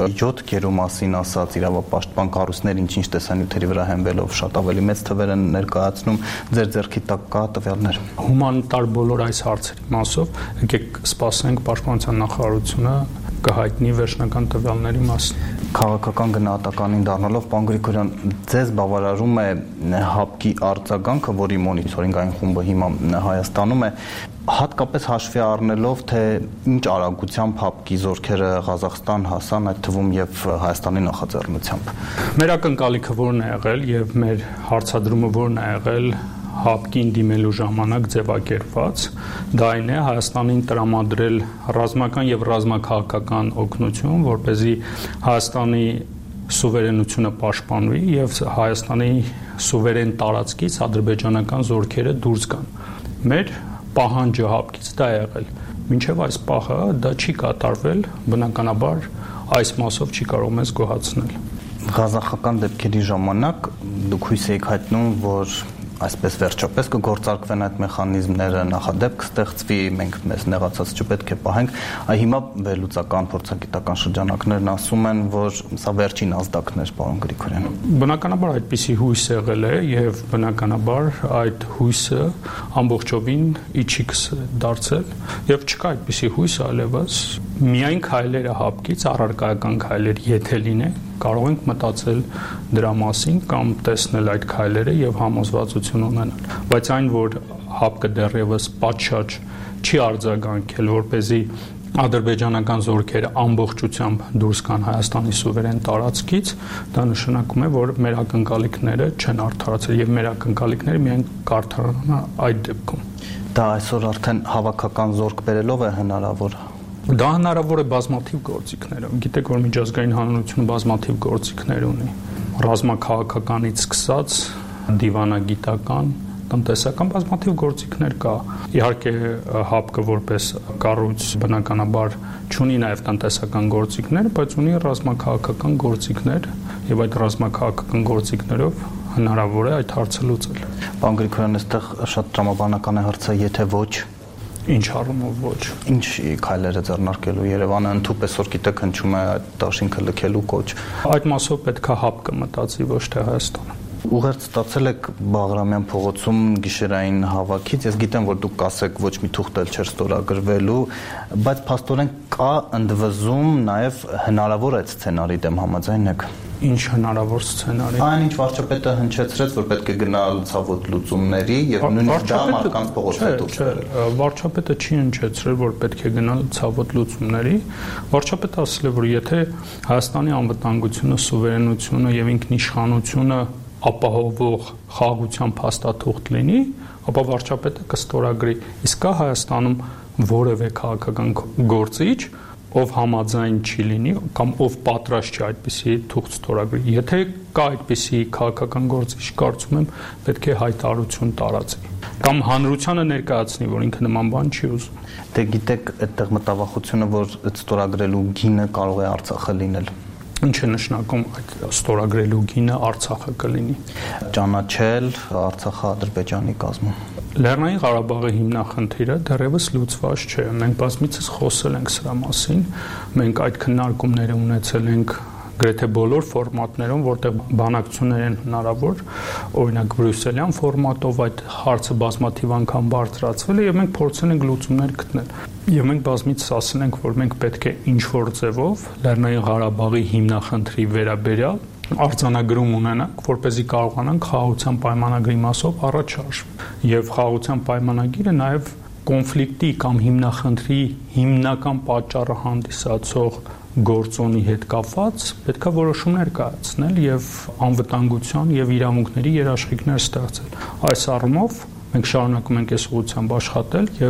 Speaker 16: 7 գերու մասին ասած իրավապաշտպան կառույցներ ինչ-ինչ տեսանյութերի վրա հենվելով շատ ավելի մեծ թվեր են ներկայացնում, ձեր ձեռքի տակ կա տվյալներ։
Speaker 17: Հումանիտար բոլոր այս հարցերի մասով եկեք սպասենք Պաշտպանության նախարարությունը կհայտնի վերջնական տվյալների մասին։
Speaker 16: Քաղաքական գնահատականին դառնալով, պարոն Գրիգորյան, ձեզ բավարարում է ՀԱՊԿ-ի արձագանքը, որի մոնիթորինգային խումբը հիմա Հայաստանում է, հատկապես հաշվի առնելով, թե ինչ արագությամբ ՀԱՊԿ-ի զորքերը Ղազախստան հասան, այդ թվում եւ Հայաստանի նախաձեռնությամբ։
Speaker 17: Մեր ակնկալիքը որն է եղել եւ մեր հարցադրումը որն է եղել ՀԱՊԿ-ին դիմելու ժամանակ ձևակերպված, դա այն է Հայաստանին տրամադրել ռազմական եւ ռազմաքաղաքական օգնություն, որպեսզի Հայաստանի սուվերենությունը պաշտպանվի եւ Հայաստանի սուվերեն տարածքից ադրբեջանական զորքերը դուրս գան։ Մեր պահանջը ՀԱՊԿ-ից դա է եղել։ Մինչեւ այս պահը դա չի կատարվել, բնականաբար այս մասով չի կարող մեզ գոհացնել։
Speaker 16: Ղազախական դեպքերի ժամանակ դուք հույս եք հայտնում, որ այսպես վերջապես կգործարկվեն այդ մեխանիզմները, նախադեպ կստեղծվի, մենք մեզ նեղացած չպետք է պահենք, հիմա վերլուծական փորձագիտական շրջանակներն ասում են, որ սա վերջին ազդակներ, պարոն Գրիգորյան։
Speaker 17: Բնականաբար այդպիսի հույս եղել է եւ բնականաբար այդ հույսը ամբողջովին իջիքս դարձել եւ չկա այդպիսի հույս այլևս, միայն քայլերը ՀԱՊԿ-ից առարկայական քայլեր եթե լինեն, կարող ենք մտածել դրա մասին կամ տեսնել այդ քայլերը եւ համոզվածություն ունենալ, բայց այն որ ՀԱՊԿ-ը դեռևս պատշաճ չի արձագանքել, որպեսզի ադրբեջանական զորքերը ամբողջությամբ դուրս գան Հայաստանի սուվերեն տարածքից, դա նշանակում է, որ մեր ակնկալիքները չեն արդարացել եւ մեր ակնկալիքները միայն կարդարանան այդ դեպքում։
Speaker 16: Դա այսօր արդեն հավաքական զորք բերելով է հնարավոր։
Speaker 17: Դա հնարավոր է բազմաթիվ գործիքներով։ Գիտեք, որ միջազգային հանրությունը բազմաթիվ գործիքներ ունի։ Ռազմաքաղաքականից սկսած դիվանագիտական, տնտեսական բազմաթիվ գործիքներ կա։ Իհարկե ՀԱՊԿ-ը որպես կառույց բնականաբար չունի նաև տնտեսական գործիքներ, բայց ունի ռազմաքաղաքական գործիքներ եւ այդ ռազմաքաղաքական գործիքներով հնարավոր է այդ հարցը լուծել։
Speaker 16: Պարոն Գրիգորյան, այստեղ շատ տրամաբանական է հարցը, եթե ոչ
Speaker 17: Ինչ առումով ոչ։
Speaker 16: Ինչ քայլեր է ձեռնարկելու Երևանը, ընդհանուր որ գիտեք հնչում է այդ դաշինքը լքելու կոչ։
Speaker 17: Այդ մասով պետք է ՀԱՊԿ-ը մտածի, ոչ թե Հայաստանը։
Speaker 16: Ուղերձ ստացել եք Բաղրամյան փողոցում գիշերային հավաքից, ես գիտեմ, որ դուք կասեք ոչ մի թուղթ էլ չէր ստորագրվելու, բայց փաստորեն կա ընդվզում նաև հնարավոր այդ սցենարի դեմ համաձայն եք։
Speaker 17: Ինչ հնարավոր սցենարի։
Speaker 16: Այն ինչ վարչապետը հնչեցրեց, որ պետք է գնալ ցավոտ լուծումների եւ նույնիսկ դա մարդկանց փողոց է դուրս բերել։
Speaker 17: Վարչապետը չի հնչեցրել, որ պետք է գնալ ցավոտ լուծումների։ Վարչապետը ասել է, որ եթե Հայաստանի անվտանգությունը, սուվերենությունը եւ ինքնիշխանությունը ապահովող խաղաղության փաստաթուղթ լինի, ապա վարչապետը կստորագրի։ Իսկ կա Հայաստանում որևէ քաղաքական գործիչ, ով համաձայն չի լինի կամ ով պատրաստ չի այդպիսի թուղթ ստորագրի։ Եթե կա այդպիսի քաղաքական գործիչ, կարծում եմ պետք է հայտարարություն տարածի կամ հանրությանը ներկայացնի, որ ինքը նման բան չի ուզում։
Speaker 16: Դե գիտեք, այդտեղ մտավախությունը, որ ստորագրելու գինը կարող է Արցախը լինել։
Speaker 17: Ինչ է նշանակում այդ ստորագրելու գինը Արցախը կլինի։
Speaker 16: Ճանաչել Արցախը Ադրբեջանի կազմում։
Speaker 17: Լեռնային Ղարաբաղի հիմնախնդիրը դեռևս լուծված չէ։ Մենք բազմիցս խոսել ենք սրա մասին։ Մենք այդ քննարկումները ունեցել ենք գրեթե բոլոր ֆորմատներում, որտեղ բանակցություններ են հնարավոր, օրինակ բրյուսելյան ֆորմատով այդ հարցը բազմաթիվ անգամ բարձրացվել է եւ մենք փորձել ենք լուծումներ գտնել։ Եվ մենք բազմիցս ասել ենք, որ մենք պետք է ինչ-որ ձևով Լեռնային Ղարաբաղի հիմնախնդրի վերաբերյալ արձանագրում ունենանք, որպեսզի կարողանանք խաղաղության պայմանագրի մասով առաջ շարժվել։ Եվ խաղաղության պայմանագիրը նաև կոնֆլիկտի կամ հիմնախնդրի հիմնական պատճառը հանդիսացող գործոնի հետ կապված պետք է որոշումներ կայացնել եւ անվտանգության եւ իրավունքների երաշխիքներ ստեղծել։ Այս առումով մենք շարունակում ենք այս ուղղությամբ աշխատել եւ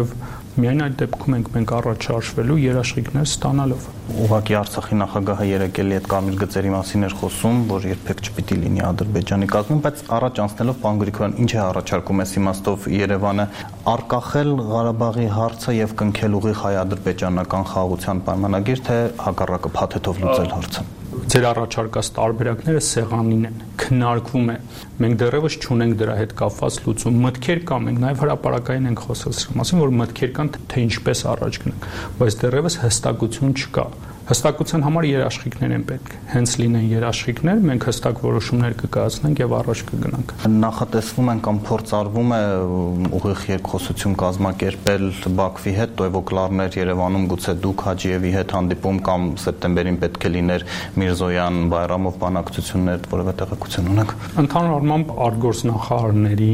Speaker 17: Միայն այդ դեպքում մենք առաջարժվելու երաշխիքներ ստանալով։
Speaker 16: Ուղղակի Արցախի նախագահը երեկ էլի այդ կարմիր գծերի մասին էր խոսում, որ երբեք չպիտի լինի Ադրբեջանի կազմում, բայց առաջ անցնելով պարոն Գրիգորյան, ինչ է առաջարկում այս իմաստով Երևանը արկախել Ղարաբաղի հարցը եւ կնքել ուղիղ հայ-ադրբեջանական խաղաղության պայմանագիր, թե հակառակը փաթեթով լուծել հարցը։
Speaker 17: Ձեր առաջարկած տարբերակները սեղանին են, քննարկվում է։ Մենք դեռևս չունենք դրա հետ կապված լուծում։ Մտքեր կան, մենք նաև հրապարակային ենք խոսել սրա մասին, որ մտքեր կան, թե ինչպես առաջ գնանք, բայց դեռևս հստակություն չկա։ Հստակության համար երաշխիքներ են պետք։ Հենց լինեն երաշխիքներ, մենք հստակ որոշումներ կկայացնենք եւ առաջ կգնանք։
Speaker 16: Նախատեսվում են կամ փորձարվում է ուղիղ երկխոսություն կազմակերպել Բաքվի հետ, Տոյվոկլարներ Երևանում, գուցե դուք Հաջիևի հետ հանդիպում կամ սեպտեմբերին պետք է լիներ Միրզոյան, Բայրամով բանակցություններ, որևէ տեղեկություն ունեք։
Speaker 17: Ընդհանուր առմամբ արտգործնախարարների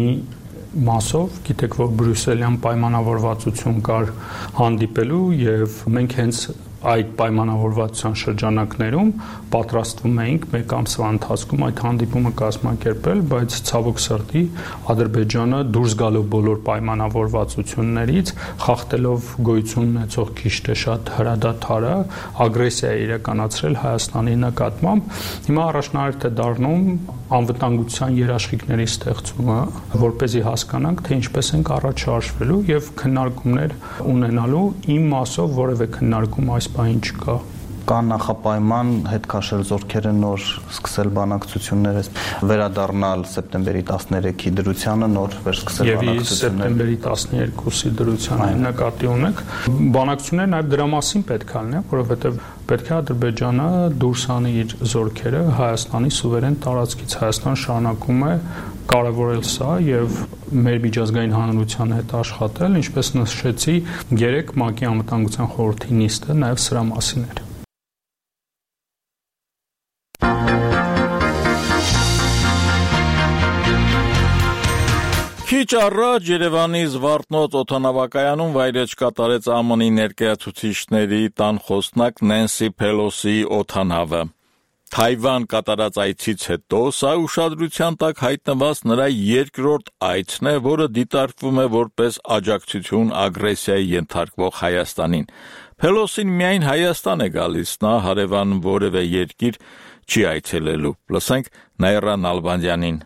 Speaker 17: մասով գիտեք, որ բրյուսելյան պայմանավորվածություն կար հանդիպելու եւ մենք հենց այդ պայմանավորվածության շրջանակներում պատրաստվում էինք մեկ ամսվա ընթացքում այդ հանդիպումը կազմակերպել, բայց ցավոք սրտի Ադրբեջանը դուրս գալով բոլոր պայմանավորվածություններից, խախտելով գոյություն ունեցող քիչ թե շատ հրադադարը, ագրեսիա է իրականացրել Հայաստանի նկատմամբ։ Հիմա առաջնահերթ է դառնում անվտանգության երաշխիքների ստեղծումը, որպեսզի հասկանանք, թե ինչպես ենք առաջ շարժվելու եւ քննարկումներ ունենալու։ Իմ մասով որևէ քննարկում այս բան չկա։
Speaker 16: Կա նախապայման հետ քաշել զորքերը նոր սկսել բանակցությունները, վերադառնալ սեպտեմբերի 13-ի դրությանը, նոր վերսկսել բանակցությունները։
Speaker 17: Եվ սեպտեմբերի 12-ի դրությանը նկատի ունեք։ Բանակցությունները նաև դրա մասին պետք է լինեն, որովհետև պետք է Ադրբեջանը դուրս անի իր զորքերը Հայաստանի սուվերեն տարածքից։ Հայաստանը շարունակում է կարևորել սա եւ մեր միջազգային հանրության հետ աշխատել, ինչպես նշեցի, երեք ՄԱԿ-ի անվտանգության խորհրդի նիստը նաեւ սրա մասին էր։
Speaker 1: Քիչ առաջ Երևանի Զվարթնոց օդանավակայանում վայրէջք կատարեց ԱՄՆ-ի ներկայացուցիչների տան խոսնակ Նենսի Փելոսիի օդանավը։ Թայվան կատարած այցից հետո սա ուշադրության տակ հայտնված նրա երկրորդ այցն է, որը դիտարկվում է որպես աջակցություն ագրեսիայի ենթարկվող Հայաստանին։ Փելոսին միայն Հայաստան է գալիս, նա հարևան որևէ երկիր չի այցելելու։ Լսենք Նաիրա Նալբանդյանին։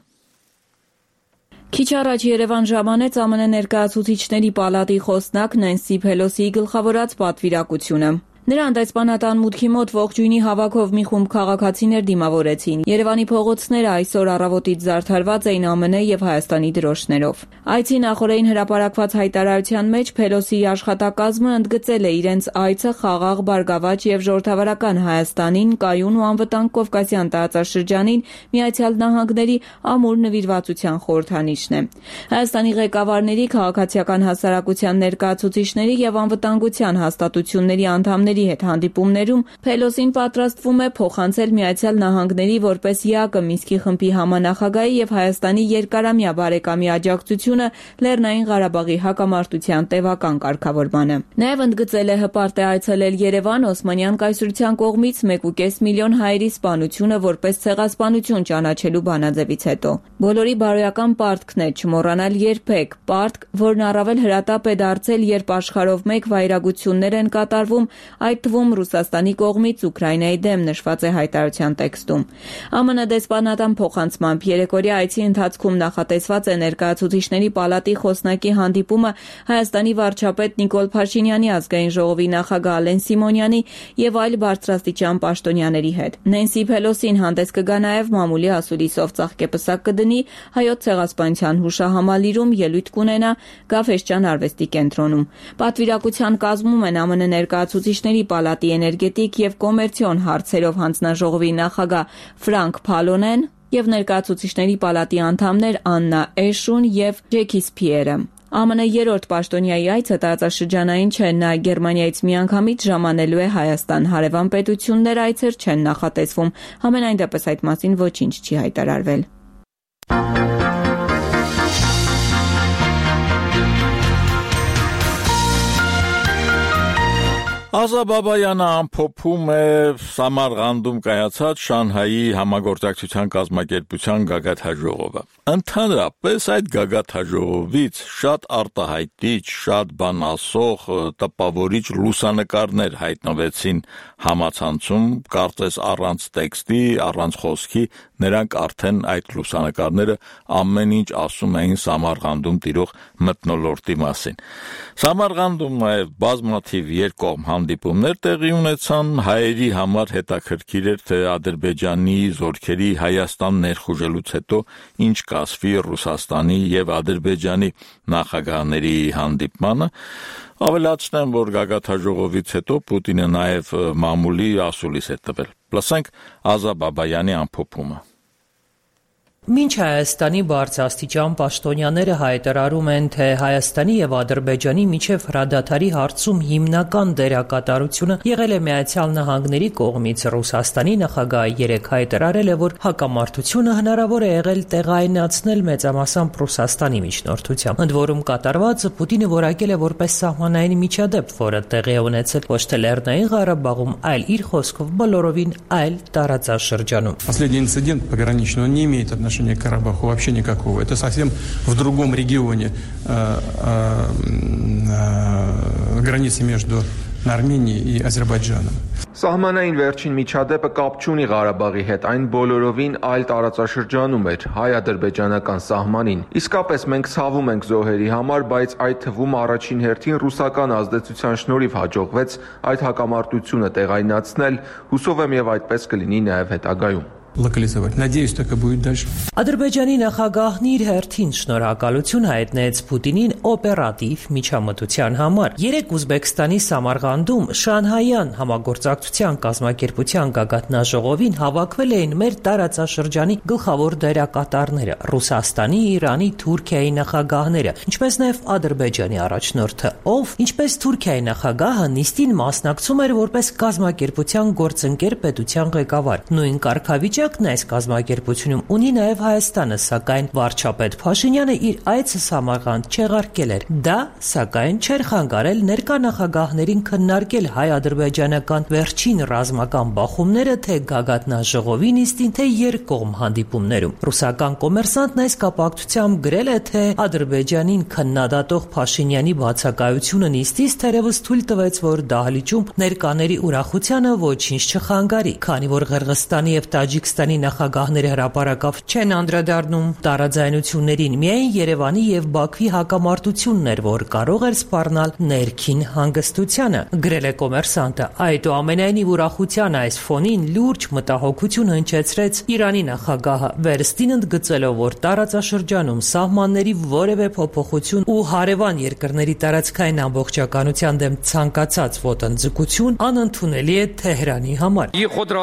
Speaker 11: Քիչ առաջ Երևան ժամանեց ԱՄՆ ներկայացուցիչների պալատի խոսնակ Նենսի Փելոսիի գլխավորած պատվիրակությունը։ Նրան դեսպանատան մուտքի մոտ ողջույնի հավաքով մի խումբ քաղաքացիներ դիմավորեցին։ Երևանի փողոցները այսօր առավոտից զարդարված էին ԱՄՆ եւ Հայաստանի դրոշներով։ Այցի նախօրեին հրապարակված հայտարարության մեջ Փելոսիի աշխատակազմը ընդգծել է իրենց այցը խաղաղ, բարգավաճ եւ ժողովրդավարական Հայաստանին, կայուն ու անվտանգ Կովկասյան տարածաշրջանին, Միացյալ Նահանգների ամուր նվիրվածության խորհրդանիշն է։ Հայաստանի ղեկավարների, քաղաքացիական հասարակության ներկայացուցիչների եւ անվտանգության հաստատությունների անդամների հետ հանդիպումներում Փելոսին պատրաստվում է փոխանցել Միացյալ Նահանգների որպես ԵԱԿ Մինսկի խմբի համանախագահի եւ Հայաստանի երկարամյա բարեկամի աջակցությունը Լեռնային Ղարաբաղի հակամարտության տևական կարգավորմանը։ Նաեւ ընդգծել է հպարտ է այցելել Երևան Օսմանյան կայսրության կողմից 1.5 միլիոն հայերի սպանությունը որպես ցեղասպանություն ճանաչելու բանաձևից հետո։ Բոլորի բարոյական պարտքն է չմոռանալ երբեք, պարտք, որն առավել հրատապ է դարձել, երբ աշխարհով մեկ վայրագություններ են կատարվում, այդ թվում Ռուսաստանի կողմից Ուկրաինայի դեմ նշված է հայտարարության տեքստում։ ԱՄՆ դեսպանատան փոխանցմամբ երեկօրյա այցի ընթացքում նախատեսված է ներկայացուցիչների պալատի խոսնակի հանդիպումը Հայաստանի վարչապետ Նիկոլ Փաշինյանի ազգային ժողովի նախագահ Ալեն Սիմոնյանի եւ այլ բարձրաստիճան պաշտոնյաների հետ։ Նենսի Փելոսին հանդես կգա նաեւ մամուլի ասուլիսով ծաղկեպսակ կդնի հայոց ցեղասպանության հուշահամալիրում, ելույթ կունենա Գաֆէսճեան արվեստի կենտրոնում։ Պատվիրակության կազմում են ԱՄՆ ներկայացուցիչների պալատի էներգետիկ եւ կոմերցիոն հարցերով հանձնաժողովի նախագահ Ֆրանկ Փալոնեն եւ ներկայացուցիչների պալատի անդամներ Աննա Էշուն եւ Ջեքի Սփիերը։ ԱՄՆ երրորդ պաշտոնյայի այցը տարածաշրջանային չէ, նա Գերմանիայից միանգամից ժամանելու է Հայաստան։ Հարևան պետություններ այցեր չեն նախատեսվում։ Համենայն դեպս այդ մասին ոչինչ չի հայտարարվել։
Speaker 1: Ազա Բաբայանը ամփոփում է Սամարղանդում կայացած Շանհայի համագործակցության կազմակերպության գագաթաժողովը։ Ընդհանրապես այդ գագաթաժողովից շատ արտահայտիչ, շատ բան ասող, տպավորիչ լուսանկարներ հայտնվեցին համացանցում, կարծես առանց տեքստի, առանց խոսքի, նրանք արդեն այդ լուսանկարները ամեն ինչ ասում էին Սամարղանդում տիրող մթնոլորտի մասին։ Սամարղանդում նաև բազմաթիվ երկկողմ հանդիպումներ տեղի ունեցան, հայերի համար հետաքրքիր էր, թե Ադրբեջանի զորքերի Հայաստան ներխուժելուց հետո ինչ կասվի Ռուսաստանի եւ Ադրբեջանի նախագահների հանդիպմանը։ Ավելացնեմ, որ գագաթաժողովից հետո Պուտինը նաև մամուլի ասուլիս է տվել։ Լսենք Ազա Բաբայանի ամփոփումը։
Speaker 18: Մինչ Հայաստանի բարձրաստիճան պաշտոնյաները հայտարարում են, թե Հայաստանի եւ Ադրբեջանի միջև հրադադարի հարցում հիմնական դերակատարությունը եղել է Միացյալ Նահանգների կողմից, Ռուսաստանի նախագահը երեկ հայտարարել է, որ հակամարտությունը հնարավոր է եղել տեղայնացնել մեծամասամբ Ռուսաստանի միջնորդությամբ։ Ընդ որում կատարվածը Պուտինը որակել է որպես սահմանային միջադեպ, որը տեղի է ունեցել ոչ թե Լեռնային Ղարաբաղում, այլ իր խոսքով բոլորովին այլ տարածաշրջանում։
Speaker 19: Последний инцидент пограничный, он не имеет отношения к Карабаху вообще никакого. Это совсем в другом регионе границы между Armeniei и Ադրբեջանում։
Speaker 20: Սահմանային վերջին միջադեպը կապ չունի Ղարաբաղի հետ, այն բոլորովին այլ տարածաշրջանում էր, հայ-ադրբեջանական սահմանին։ Իսկապես մենք ցավում ենք զոհերի համար, բայց այդ թվում առաջին հերթին ռուսական ազդեցության շնորհիվ հաջողվեց այդ հակամարտությունը տեղայնացնել, հուսով եմ եւ այդպես կլինի նաեւ հետագայում։
Speaker 19: Локализовать. Надеюсь, так и будет дальше.
Speaker 18: Ադրբեջանի նախագահն իր հերթին շնորհակալություն հայտնեց Պուտինին օպերատիվ միջամտության համար։ Երեկ Ուզբեկստանի Սամարղանդում Շանհայյան համագործակցության կազմակերպության գագաթնաժողովին հավաքվել էին մեր տարածաշրջանի գլխավոր դերակատարները՝ Ռուսաստանի, Իրանի, Թուրքիայի նախագահները, ինչպես նաև Ադրբեջանի առաջնորդը, ով, ինչպես Թուրքիայի նախագահը, նիստին մասնակցում էր որպես կազմակերպության գործընկեր պետության ղեկավար։ Նույն կարգավիճ այս կազմակերպությունում ունի նաև Հայաստանը, սակայն վարչապետ Փաշինյանը իր այցը Սամարղանդ չեղարկել էր։ Դա, սակայն, չէր խանգարել ներկա նախագահներին քննարկել հայ-ադրբեջանական վերջին ռազմական բախումները թե գագաթնաժողովի նիստին, թե երկկողմ հանդիպումներում։ Ռուսական կոմերսանտն այս կապակցությամբ գրել է, թե Ադրբեջանին քննադատող Փաշինյանի բացակայությունը նիստից թերևս թույլ տվեց, որ դահլիճում ներկաների ուրախությանը ոչինչ չխանգարի, քանի որ Ղրղստանի եւ Տաջիկստանի նախագահները հրապարակավ չեն անդրադառնում տարաձայնություններին, միայն Երևանի եւ Բաքվի հակամարտությունն էր, որ կարող էր սպառնալ ներքին հանգստությանը, գրել է կոմերսանտը։ Այդուամենայնիվ ուրախության այս ֆոնին լուրջ մտահոգություն հնչեցրեց Իրանի նախագահը, վերստին ընդգծելով, որ տարածաշրջանում սահմանների որևէ փոփոխություն ու հարևան երկրների տարածքային ամբողջականության դեմ ցանկացած ոտնձգություն անընդունելի է Թեհրանի համար։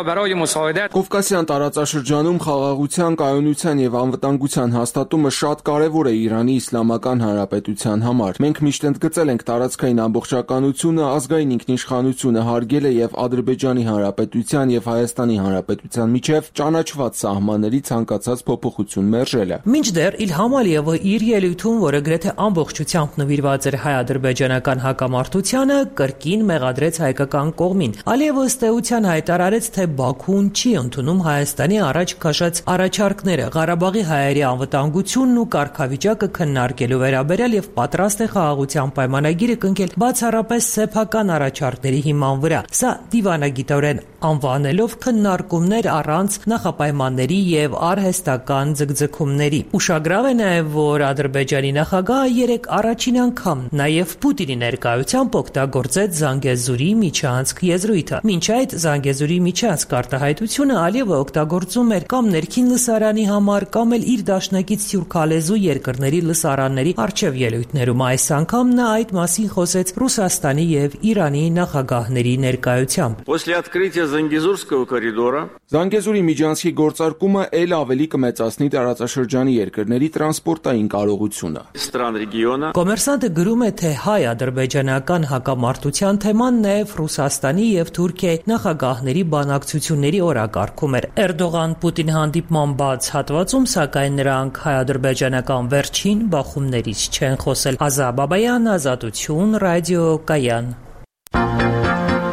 Speaker 20: Կովկասյան տարածաշրջանում խաղաղության, կայունության եւ անվտանգության հաստատումը շատ կարեւոր է Իրանի Իսլամական Հանրապետության համար։ Մենք միշտ ընդգծել ենք տարածքային ամբողջականությունը, ազգային ինքնիշխանությունը հարգելը եւ Ադրբեջանի Հանրապետության եւ Հայաստանի Հանրապետության միջև ճանաչված սահմանների ցանկացած փոփոխություն մերժելը։
Speaker 18: Մինչդեռ Իլհամ Ալիևը իր ելույթում, որը գրեթե ամբողջությամբ նվիրված էր հայ-ադրբեջանական հակամարտությանը, կրկին մեղադրեց հայկական կողմին։ Ալիևը ըստ էության հայտարարեց, թե Բաքուն չի ընդունում Հայաստանի առաջ քաշած առաջարկները Ղարաբաղի հայերի անվտանգությունն ու կարգավիճակը քննարկելու վերաբերյալ եւ պատրաստ է խաղաղության պայմանագիրը կնքել բացառապես սեփական առաջարկների հիման վրա։ Սա դիվանագիտորեն անվանելով քննարկումներ առանց նախապայմանների եւ արհեստական ձգձգումների։ Ուշագրավ է նաեւ, որ Ադրբեջանի նախագահը երեկ առաջին անգամ նաեւ Պուտինի ներկայությամբ օգտագործեց Զանգեզուրի միջանցք եզրույթը։ Մինչ այդ Զանգեզուրի միջանցք արտահայտությունը Ալիևը օգտագործում էր կամ ներքին լսարանի համար, կամ էլ իր դաշնակից թուրքալեզու երկրների լսարանների առջև ելույթներում։ Այս անգամ նա այդ մասին խոսեց Ռուսաստանի եւ Իրանի նախագահների ներկայությամբ։
Speaker 20: После открытия Зангезурского коридора Զանգեզուրի միջանցքի գործարկումը ել ավելի կմեծացնի տարածաշրջանի երկրների տրանսպորտային կարողությունը։
Speaker 18: Կոմերսանտը գրում է, թե հայ-ադրբեջանական հակամարտության թեման նաև Ռուսաստանի եւ Թուրքիայի նախագահների բանակցությունների օրակարգում էր։ Էրդողան-Պուտին հանդիպման բաց հատվածում, սակայն նրանք հայ-ադրբեջանական վերջին բախումներից չեն խոսել։ Ազա Բաբայան, Ազատություն, ռադիո Կայան։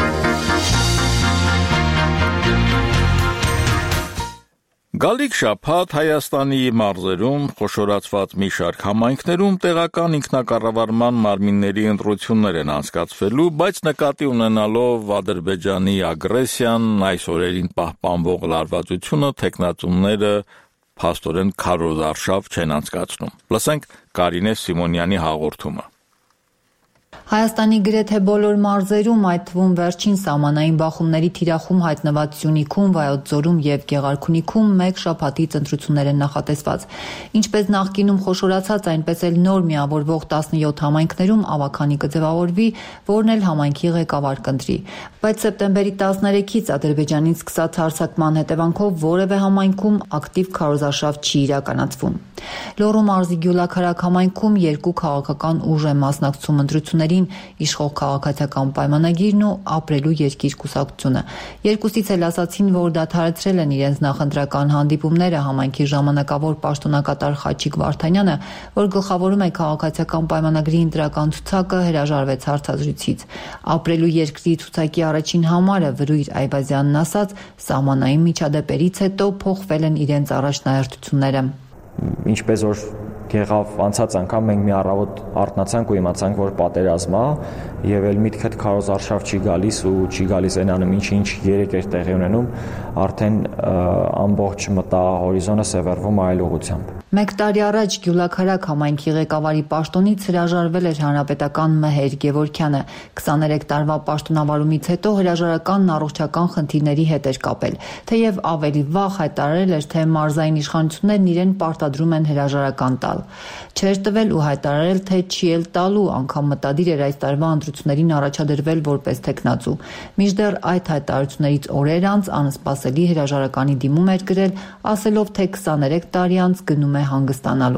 Speaker 1: Գալիք շաբաթ Հայաստանի մարզերում խոշորացված մի շարք համայնքներում տեղական ինքնակառավարման մարմինների ընտրություններ են անցկացվելու, բայց նկատի ունենալով Ադրբեջանի ագրեսիան, այս օրերին պահպանվող լարվածությունը, թեկնածուները փաստորեն քարոզարշավ չեն անցկացնում։ Լսենք Կարինե Սիմոնյանի հաղորդումը։
Speaker 21: Հայաստանի գրեթե բոլոր մարզերում, այդ թվում վերջին սահմանային բախումների թիրախում հայտնված Սյունիքում, Վայոց ձորում եւ Գեղարքունիքում մեկ շաբաթից ընտրություններ են նախատեսված։ Ինչպես նախկինում խոշորացած, այնպես էլ նոր միավորվող 17 համայնքներում ավագանի կձևավորվի, որն էլ համայնքի ղեկավար կընտրի։ Բայց սեպտեմբերի 13-ից Ադրբեջանից սկսած հարձակման հետևանքով որևէ համայնքում ակտիվ քարոզարշավ չի իրականացվում։ Լոռու մարզի Գյուլաքարակ համայնքում երկու քաղաքական ուժ է մասնակցում ընտրություններին՝ իշխող քաղաքացիական պայմանագիրն ու ապրելու երկիր կուսակցությունը։ Երկուսից էլ ասացին, որ դադարեցրել են իրենց նախընտրական հանդիպումները։ Համայնքի ժամանակավոր պաշտոնակատար Խաչիկ Վարդանյանը, որ գլխավորում է քաղաքացիական պայմանագրի ընտրական ցուցակը, հրաժարվեց հարցազրույցից։ Ապրելու երկրի ցուցակի առաջին համարը Վրույր Այվազյանն ասաց, սահմանային միջադեպերից հետո փոխվել են իրենց առաջնահերթությունները։
Speaker 22: Ինչպես որ եղավ անցած անգամ մենք մի առավոտ արթնացանք ու իմացանք, որ պատերազմ է, եւ էլ միտքդ քարոզարշավ չի գալիս ու չի գալիս այն անում ինչ 3 էր տեղի ունենում, արդեն ամբողջ մտահորիզոնը սևեռվում այլ ուղղությամբ։
Speaker 21: Մեկ տարի առաջ Գյուլաքարակ համայնքի ղեկավարի պաշտոնից հրաժարվել էր հանրապետական Մհեր Գևորգյանը։ 23 տարվա պաշտոնավարումից հետո հրաժարականն առողջական խնդիրների հետ էր կապել, թեև ավելի վաղ հայտարարել էր, թե մարզային իշխանություններն իրեն պարտադրում են հրաժարական տալ։ Չէր տվել ու հայտարարել, թե չի էլ տալու, անգամ մտադիր էր այս տարվա ընտրություններին առաջադրվել որպես թեկնածու։ Մինչդեռ այդ հայտարարություններից օրեր անց անսպասելի հրաժարականի դիմում էր գրել, ասելով, թե 23 տարի անց գնում է հանգստանալու։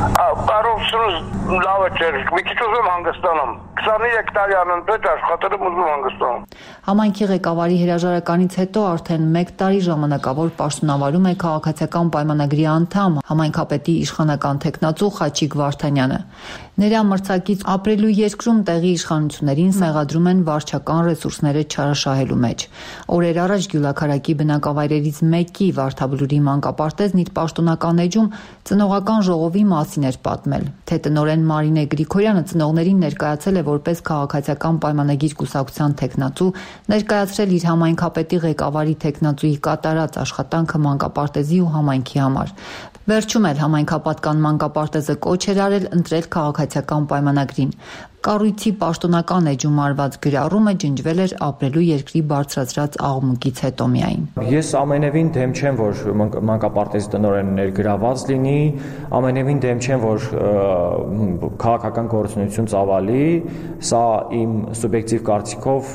Speaker 23: Լավ է, մի քիչ ուզում հանգստանամ։ 23 տարի անընդհատ աշխատել եմ, ուզում հանգստանամ։
Speaker 21: Համայնքի ղեկավարի հրաժարականից հետո արդեն 1 տարի ժամանակավոր պաշտոնավարում է քաղաքացիական պայմանագրի անդամ, համայնքապետի իշխանական թեկնածու Խաչիկ Վարդանյանը։ Նրա մրցակից ապրելու երկրում տեղի իշխանություններին մեղադրում են վարչական ռեսուրսները չարաշահելու մեջ։ Օրեր առաջ Գյուլաքարակի բնակավայրերից մեկի Վարդաբլուրի մանկապարտեզն իր պաշտոնական էջում ծնողական ժողովի մասին էր պատմել, թե տնօրեն Մարինե Գրիգորյանը ծնողներին ներկայացել է որպես քաղաքացիական պայմանագիր կուսակցության թեկնածու, ներկայացրել իր համայնքապետի ղեկավարի թեկնածուի կատարած աշխատանքը մանկապարտեզի ու համայնքի համար։ Վերջում էլ համայնքապատկան մանկապարտեզը կոչ էր արել ընտրել քաղաքացիական պայմանագրին։ Կառույցի պաշտոնական էջում արված գրառումը ջնջվել էր ապրելու երկրի բարձրացրած աղմուկից հետո միայն։
Speaker 22: Ես ամենևին դեմ չեմ, որ մանկապարտեզի տնօրենը ներգրաված լինի, ամենևին դեմ չեմ, որ քաղաքական գործունեություն ծավալի, սա իմ սուբյեկտիվ կարծիքով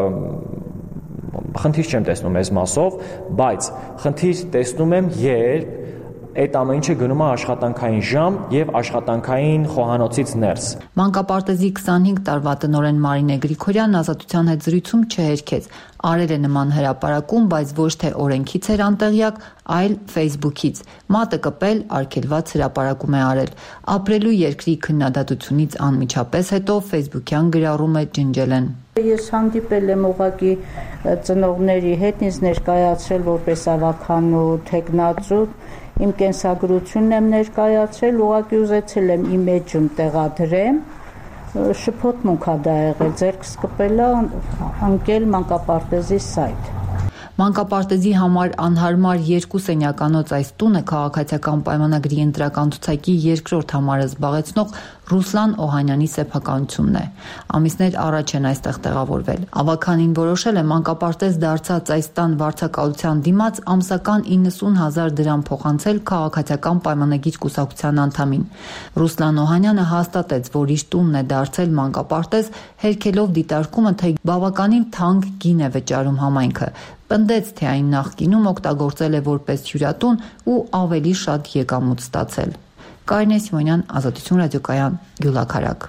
Speaker 22: խնդիր չեմ տեսնում այս մասով, բայց խնդիր տեսնում եմ, երբ այդ ամեն ինչը գնում է աշխատանքային ժամ եւ աշխատանքային խոհանոցից ներս։
Speaker 21: Մանկապարտեզի 25 տարվա տնօրեն Մարինե Գրիգորյանն Ազատության հետ զրույցում չհերքեց։ Արել է նման հրապարակում, բայց ոչ թե օրենքից էր անտեղյակ, այլ Facebook-ից։ Մատը կպել, արգելված հրապարակում է արել։ Ապրելու երկրի քննադատությունից անմիջապես հետո Facebook-յան գրառումը ջնջել են։
Speaker 24: Ես հանդիպել եմ ուղղակի ծնողների հետ, ինձ ներկայացրել որպես ավականու թեկնածու, իմ կենսագրությունն եմ ներկայացրել, ուղղակի ուզեցել եմ իմ էջում տեղադրեմ, շփոթմունք ա դա եղել, ձեռքս կպել ա ընկել մանկապարտեզի սայթ։
Speaker 21: Մանկապարտեզի համար անհարմար 2 սենյականոց այս տունը քաղաքացիական պայմանագրի ընտրական ցուցակի 2-րդ համարը զբաղեցնող Ռուսլան Օհանյանի սեփականությունն է։ Ամիսներ առաջ են այստեղ տեղավորվել։ Ավականին որոշել է մանկապարտեզ դարձած այս տան վարձակալության դիմաց ամսական 90,000 դրամ փոխանցել քաղաքացիական պայմանագիր կուսակցության անդամին։ Ռուսլան Օհանյանը հաստատեց, որ իր տունն է դարձել մանկապարտեզ, հերքելով դիտարկումը, թե բավականին թանկ գին է վճարում համայնքը։ Պնդեց, թե այն նախկինում օգտագործել է որպես հյուրատուն ու ավելի շատ եկամուտ ստացել։ Կարինե Սիմոնյան, Ազատություն ռադիոկայան, Գյուլաքարակ։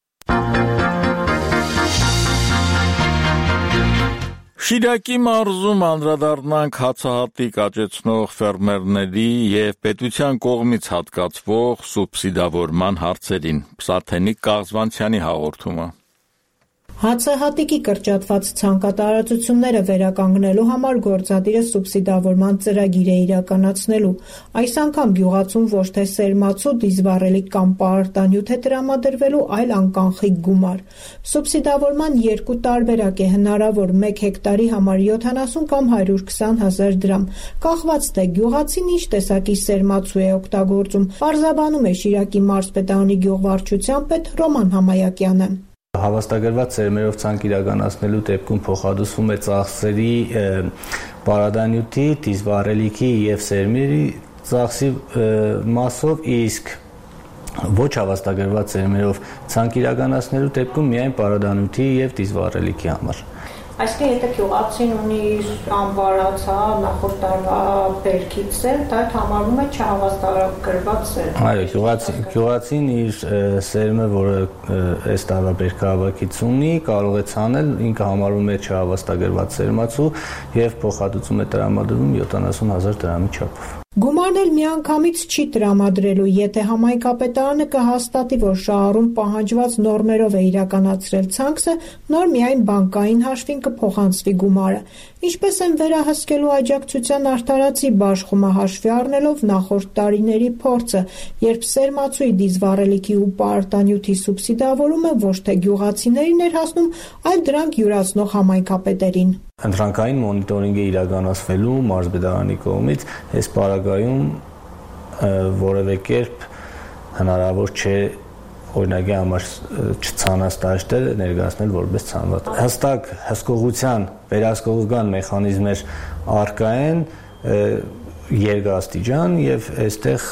Speaker 1: Շիրակի մարզում անդրադառնանք հացահատիկ աճեցնող ֆերմերների եւ պետության կողմից հատկացվող սուբսիդավորման հարցերին։ Սաթենիկ Կաղզվանցյանի հաղորդումը։
Speaker 4: Հացահատիկի կրճատված ցանկատարածությունները վերականգնելու համար գործադիրը սուբսիդավորման ծրագիր է իրականացնելու։ Այս անգամ գյուղացուն ոչ թե սերմացու, դիզվառելիք կամ պարարտանյութ է տրամադրվելու, այլ անկանխիկ գումար։ Սուբսիդավորման երկու տարբերակ է հնարավոր՝ 1 հեկտարի համար 70 կամ 120 հազար դրամ։ Կախված թե գյուղացին ինչ տեսակի սերմացու է օգտագործում, պարզաբանում է Շիրակի մարզպետարանի գյուղվարչության պետ Ռոման Համայակյանը։
Speaker 5: Հավաստագրված սերմերով ցանկ իրականացնելու դեպքում փոխհատուցվում է ծախսերի պարադանյութի, դիզվառելիքի եւ սերմերի ծախսի մասով, իսկ ոչ հավաստագրված սերմերով ցանկ իրականացնելու դեպքում միայն պարադանյութի եւ դիզվառելիքի համար։
Speaker 4: Այսինքն եթե գյուղացին ունի անվարած, նախորդ տարվա բերքից էլ, դա համարվում է չհավաստագրված սերմ։
Speaker 5: Այո, գյուղացին իր սերմը, որը այս տարվա բերքահավաքից ունի, կարող է ցանել, ինքը համարվում է չհավաստագրված սերմացու եւ փոխհատուցում է տրամադրվում 70 հազար դրամի չափով։
Speaker 4: Գումարն էլ միանգամից չի տրամադրելու, եթե համայնքապետարանը կհաստատի, որ շահառուն պահանջված նորմերով է իրականացրել ցանքսը, նոր միայն բանկային հաշվին կփոխանցվի գումարը։ Ինչպես են վերահսկելու աջակցության արդարացի բաշխումը հաշվի առնելով նախորդ տարիների փորձը, երբ սերմացուի դիզվառելիքի ու պարարտանյութի սուբսիդավորումը ոչ թե գյուղացիներին էր հասնում, այլ դրանք յուրացնող համայնքապետերին։
Speaker 5: Ընտրանքային մոնիտորինգ է իրականացվելու մարզպետարանի կողմից, այս պարագայում որևէ կերպ հնարավոր չէ օրինակի համար չցանած դաշտերը ներկայացնել որպես ցանված։ Հստակ հսկողության, վերահսկողական մեխանիզմներ առկա են երկաստիճան եւ այստեղ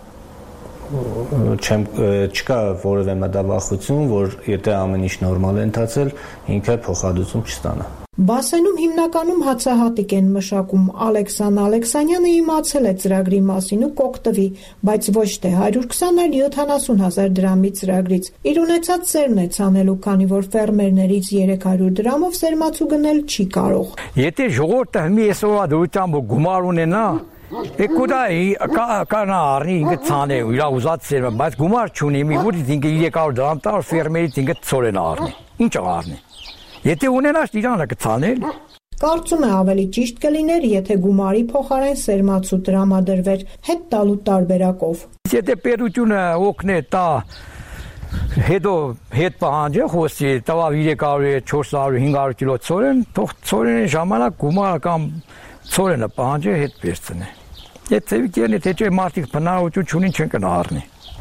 Speaker 5: չկա որևէ մտավախություն, որ եթե ամեն ինչ նորմալ է ընթացել, ինքը փոխհատուցում չստանա։
Speaker 4: Բասենում հիմնականում հացահատիկ են մշակում։ Ալեքսան Ալեքսանյանը իմացել է ծրագրի մասին ու կօգտվի, բայց ոչ թե 120, այլ 70 հազար դրամի ծրագրից։ Իր ունեցած սերմն է ցանելու, քանի որ ֆերմերներից 300 դրամով սերմացու գնել չի կարող։
Speaker 6: Եթե ժողովուրդը հիմի այսօրվա դրությամբ գումար ունենա, Եկուտա կանա առնի ինքը ցանել ու իր ուզած սերմը, բայց գումար չունի, մի որից ինքը 300 դրամ տար ֆերմերից ինքը ծորեն առնի։ Ինչ առնի։ Եթե ունենաս իրանը կցանել։
Speaker 4: Կարծում է ավելի ճիշտ կլիներ, եթե գումարի փոխարեն սերմացու տրամադրվեր հետ տալու տարբերակով։
Speaker 6: Եթե պետությունը օգնե տա հետ պահանջը խոսի տվա 300, 400, 500 կիլո ծորեն, թող ծորենի ժամանակ գումարը կամ ծորենը պահանջը հետ վերցնե։ Եթե վիկերնի թե չէ մարդիկ բնավորություն չունին չեն կնա առնի։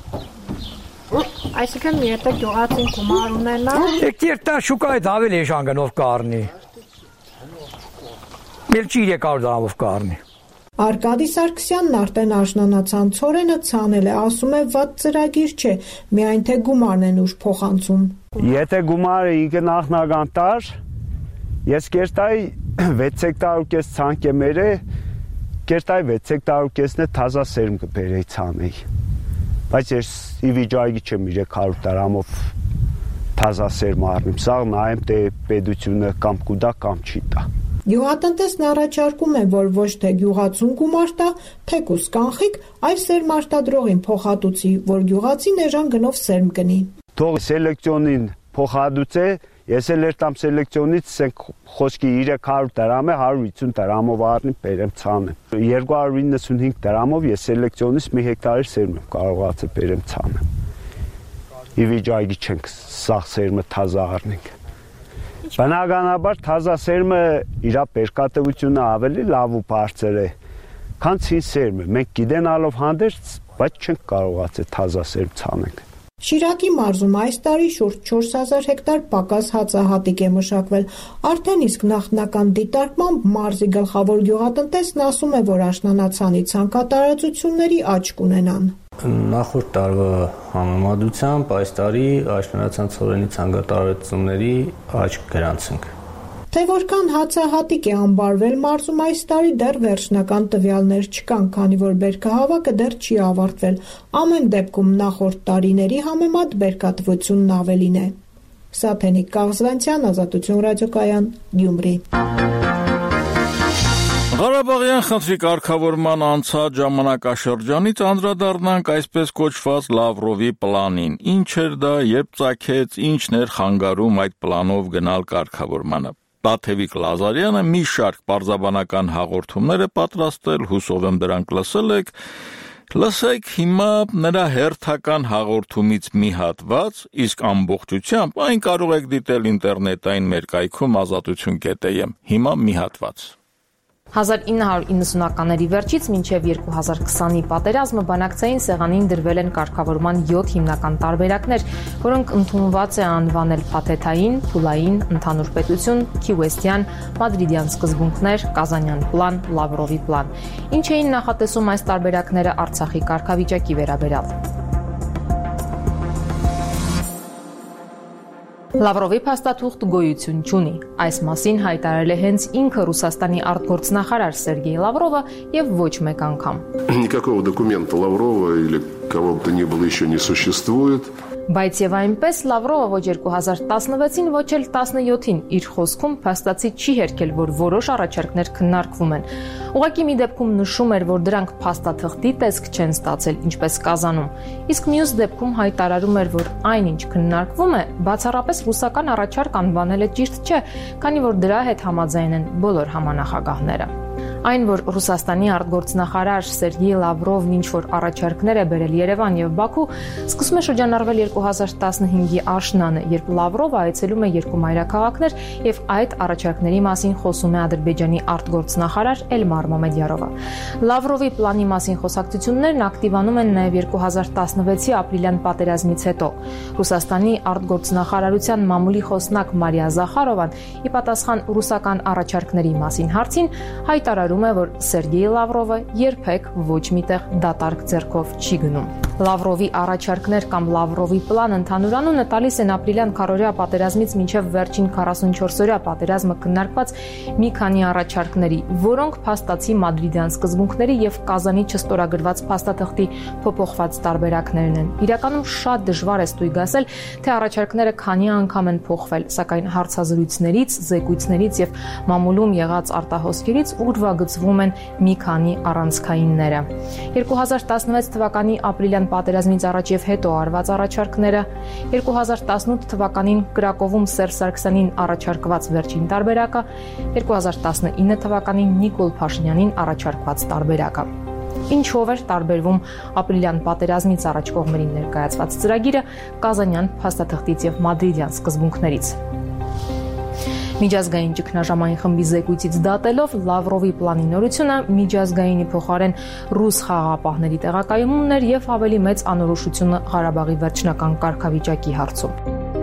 Speaker 4: Այսինքն եթե գյուղացին գումար ունենա,
Speaker 6: երկտա շուկայից ավելի էժանգնով կառնի։ Մելչի 300 դրամով կառնի։
Speaker 4: Արկադի Սարգսյանն արդեն աշնանացան ցորենը ցանել է, ասում է վատ ծրագիր չէ, միայն թե գումարն են ուշ փոխանցում։
Speaker 7: Եթե գումարը ինքը նախնական տար, ես կերտայի 6 հեկտար ու կես ցանկ է մերը, կերտայի 6 հեկտար ու կեսն է թազա սերմ կբերեի ցանեի։ Բայց ես ի վիճակի չեմ 300 դրամով թազա սերմ առնեմ, սա նայեմ թե պետությունը կամ կուտա կամ չի տա։
Speaker 4: Գյուղատնտեսն առաջարկում է, որ ոչ թե գյուղացուն գումար տա, թեկուզ կանխիկ, այլ սերմ արտադրողին փոխհատուցի, որ գյուղացին էժան գնով սերմ գնի։
Speaker 7: Թող սելեկցիոնին փոխհատուցե, ես էլ երտամ սելեկցիոնից խոսքի 300 դրամ է 150 դրամով առնի բերեմ ցանեմ։ 295 դրամով ես սելեկցիոնից մի հեկտարի սերմ եմ կարողացել բերեմ ցանեմ։ Ի վիճակի չենք սա սերմը թազա առնենք։ Բնականաբար թազա սերմը իր բերքատվությունը ավելի լավ ու բարձր է, քան ցին սերմը։ Մենք գիտենալով հանդերձ, բայց չենք կարողացել թազա սերմ ցանենք։
Speaker 4: Շիրակի մարզում այս տարի շուրջ 4000 հեկտար պակաս հացահատիկ է մշակվել։ Արդեն իսկ նախնական դիտարկմամբ մարզի գլխավոր գյուղատնտեսն ասում է, որ աշնանացանի ցանկատարածությունների աճ կունենան։
Speaker 5: Նախորդ տարվա համեմատությամբ այս տարի աշնանացան ցորենի ցանկատարածությունների աճ գրանցենք։
Speaker 4: Թե որքան հացահատիկ է ամբարվել մարզում այս տարի դեռ վերջնական տվյալներ չկան, քանի որ բերքահավաքը դեռ չի ավարտվել։ Ամեն դեպքում նախորդ տարիների համեմատ բերքատվությունն ավելին է։ Սաթենիկ Կաղզվանցյան, Ազատություն ռադիոկայան, Գյումրի։
Speaker 1: Ղարաբաղյան խնդրի կարգավորման անցած ժամանակաշրջանից անդրադառնանք այսպես կոչված Լավրովի պլանին։ Ինչ էր դա, երբ ծագեց, ինչն էր խանգարում այդ պլանով գնալ կարգավորմանը։ Տաթևիկ Լազարյանը մի շարք պարզաբանական հաղորդումներ է պատրաստել, հուսով եմ դրանք լսել եք։ Լսեք հիմա նրա հերթական հաղորդումից մի հատված, իսկ ամբողջությամբ այն կարող եք դիտել ինտերնետային մեր կայքում azatutun.am։ Հիմա մի հատված։
Speaker 2: 1990-ականների վերջից մինչև 2020-ի պատերազմը բանակցային սեղանին դրվել են կարգավորման 7 հիմնական տարբերակներ, որոնք ընդունված է անվանել փաթեթային, փուլային, ընդհանուր պետություն, քիվեստյան, մադրիդյան սկզբունքներ, կազանյան պլան, Լավրովի պլան։ Ինչ էին նախատեսում այս տարբերակները Արցախի կարգավիճակի վերաբերյալ։ Լավրովի փաստաթուղթ գոյություն չունի։ Այս մասին հայտարարել է հենց ինքը Ռուսաստանի արտգործնախարար Սերգեյ Լավրովը եւ ոչ մեկ անգամ։
Speaker 3: Никакого документа Лаврова или кого бы то ни было еще не существует.
Speaker 2: Բայց եւ այնպես Լավրովը ոչ 2016-ին, ոչ էլ 17-ին իր խոսքում փաստացի չի հերքել, որ որոշ առաջարկներ քննարկվում են։ Ուղղակի մի դեպքում նշում էր, որ դրանք փաստաթղթի տեսք չեն ստացել, ինչպես Կազանում։ Իսկ մյուս դեպքում հայտարարում էր, որ այնինչ քննարկվում է, բացառապես ռուսական առաջարկ անվանել է ճիշտ չէ, քանի որ դրա հետ համաձայն են բոլոր համանախագահները։ Այն, որ Ռուսաստանի արտգործնախարար Սերգեյ Լավրովն ինչ-որ առաջարկներ է բերել Երևան եւ Բաքու, սկսում է շրջանառվել 2015-ի աշնանը, երբ Լավրովը այցելում է երկու մայրաքաղաքներ եւ այդ առաջարկների մասին խոսում է Ադրբեջանի արտգործնախարար Էլմար Մամեդյարովը։ Լավրովի պլանի մասին խոսակցություններն ակտիվանում են նաեւ 2016-ի ապրիլյան պատերազմից հետո։ Ռուսաստանի արտգործնախարարության մամուլի խոսնակ Մարիա Զախարովան ի պատասխան ռուսական առաջարկների մասին հարցին հայտարարում է, որ Սերգեյ Լավրովը երբեք ոչ միտեղ դատարկ ձեռքով չի գնում։ Լավրովի առաջարկներ կամ Լավրովի պլան ընդհանուր անունը տալիս են ապրիլյան քառօրյա պատերազմից մինչև վերջին 44-օրյա պատերազմը քննարկված մի քանի առաջարկների, որոնք փաստացի մադրիդյան սկզբունքների եւ Կազանի չստորագրված փաստաթղթի փոփոխված տարբերակներն են։ Իրականում շատ դժվար է ստույգ ասել, թե առաջարկները քանի անգամ են փոխվել, սակայն հարցազրույցներից, զեկույցներից եւ մամուլում եղած արտահոսքերից ուրվագծվում են մի քանի առանցքայինները։ 2016 թվականի ապրիլյան պատերազմից առաջ եւ հետո արված առաջարկները, 2018 թվականին Կրակովում Սերժ Սարգսյանին առաջարկված վերջին տարբերակը, 2019 թվականին Նիկոլ Փաշինյանին առաջարկված տարբերակը։ Ինչով էր տարբերվում ապրիլյան պատերազմից առաջ կողմերին ներկայացված ծրագիրը Կազանյան փաստաթղթից եւ մադրիդյան սկզբունքներից։ Միջազգային ճգնաժամային խմբի զեկույցից դատելով Լավրովի պլանի նորությունը միջազգայինի փոխարեն ռուս խաղաղապահների տեղակայումն էր եւ ավելի մեծ անորոշությունը Ղարաբաղի վերջնական կարգավիճակի հարցում։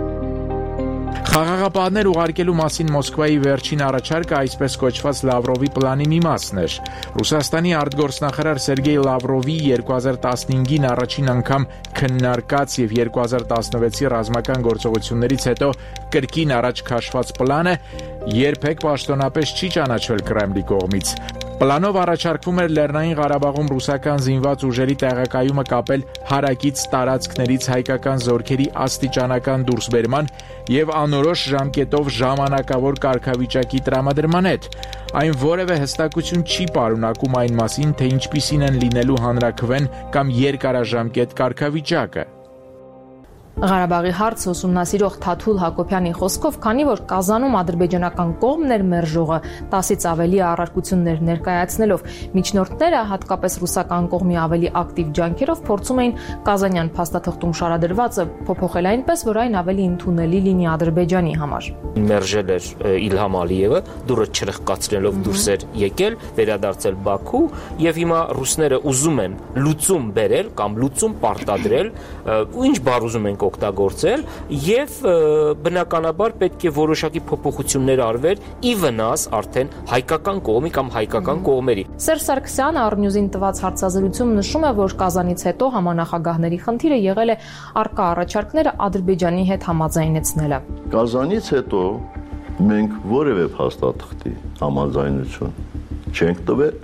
Speaker 8: Խաղաղապահներ ուղարկելու մասին Մոսկվայի վերջին առաջարկը այսպես կոչված Լավրովի պլանի մի մասն էր։ Ռուսաստանի արտգործնախարար Սերգեյ Լավրովի 2015-ին առաջին անգամ քննարկած եւ 2016-ի ռազմական գործողություններից հետո կրկին առաջ քաշված պլանը երբեք պաշտոնապես չի ճանաչվել Կրեմլի կողմից։ Պլանով առաջարկվում էր Լեռնային Ղարաբաղում ռուսական զինված ուժերի տեղակայումը կապել հարակից տարածքներից հայկական զորքերի աստիճանական դուրսբերման եւ անորոշ ժամկետով ժամանակավոր կարգավիճակի տրամադրման հետ։ Այն որևէ հստակություն չի պարունակում այն մասին, թե ինչպիսին են լինելու հանրաքվեն կամ երկարաժամկետ կարգավիճակը։
Speaker 2: Ղարաբաղի հարցը ուսումնասիրող Թաթուլ Հակոբյանի խոսքով, քանի որ Կազանում ադրբեջանական կողմն էր մերժողը 10-ից ավելի առարկություններ ներկայացնելով, միջնորդները, հատկապես ռուսական կողմի ավելի ակտիվ ջանքերով փորձում էին Կազանյան փաստաթղթում շարադրվածը փոփոխել այնպես, որ այն ավելի ընդունելի լինի Ադրբեջանի համար։
Speaker 10: Մերժել էր Իլհամ Ալիևը, դուրը չրխկացնելով դուրս էր եկել, վերադարձել Բաքու, եւ հիմա ռուսները ուզում են լուծում բերել կամ լուծում պարտադրել, ինչ բառ ուզում են օգտագործել եւ բնականաբար պետք է որոշակի փոփոխություններ արվեր ի վնաս արդեն հայկական կողմի կամ հայկական կողմերի։
Speaker 2: Սերժ Սարգսյանը Արնյուզին տված հարցազրույցում նշում է, որ Կազանից հետո համանախագահների խնդիրը եղել է արկա առաջարկները Ադրբեջանի հետ համաձայնեցնելը։
Speaker 25: Կազանից հետո մենք որևէ փաստաթղթի համաձայնություն չենք տվել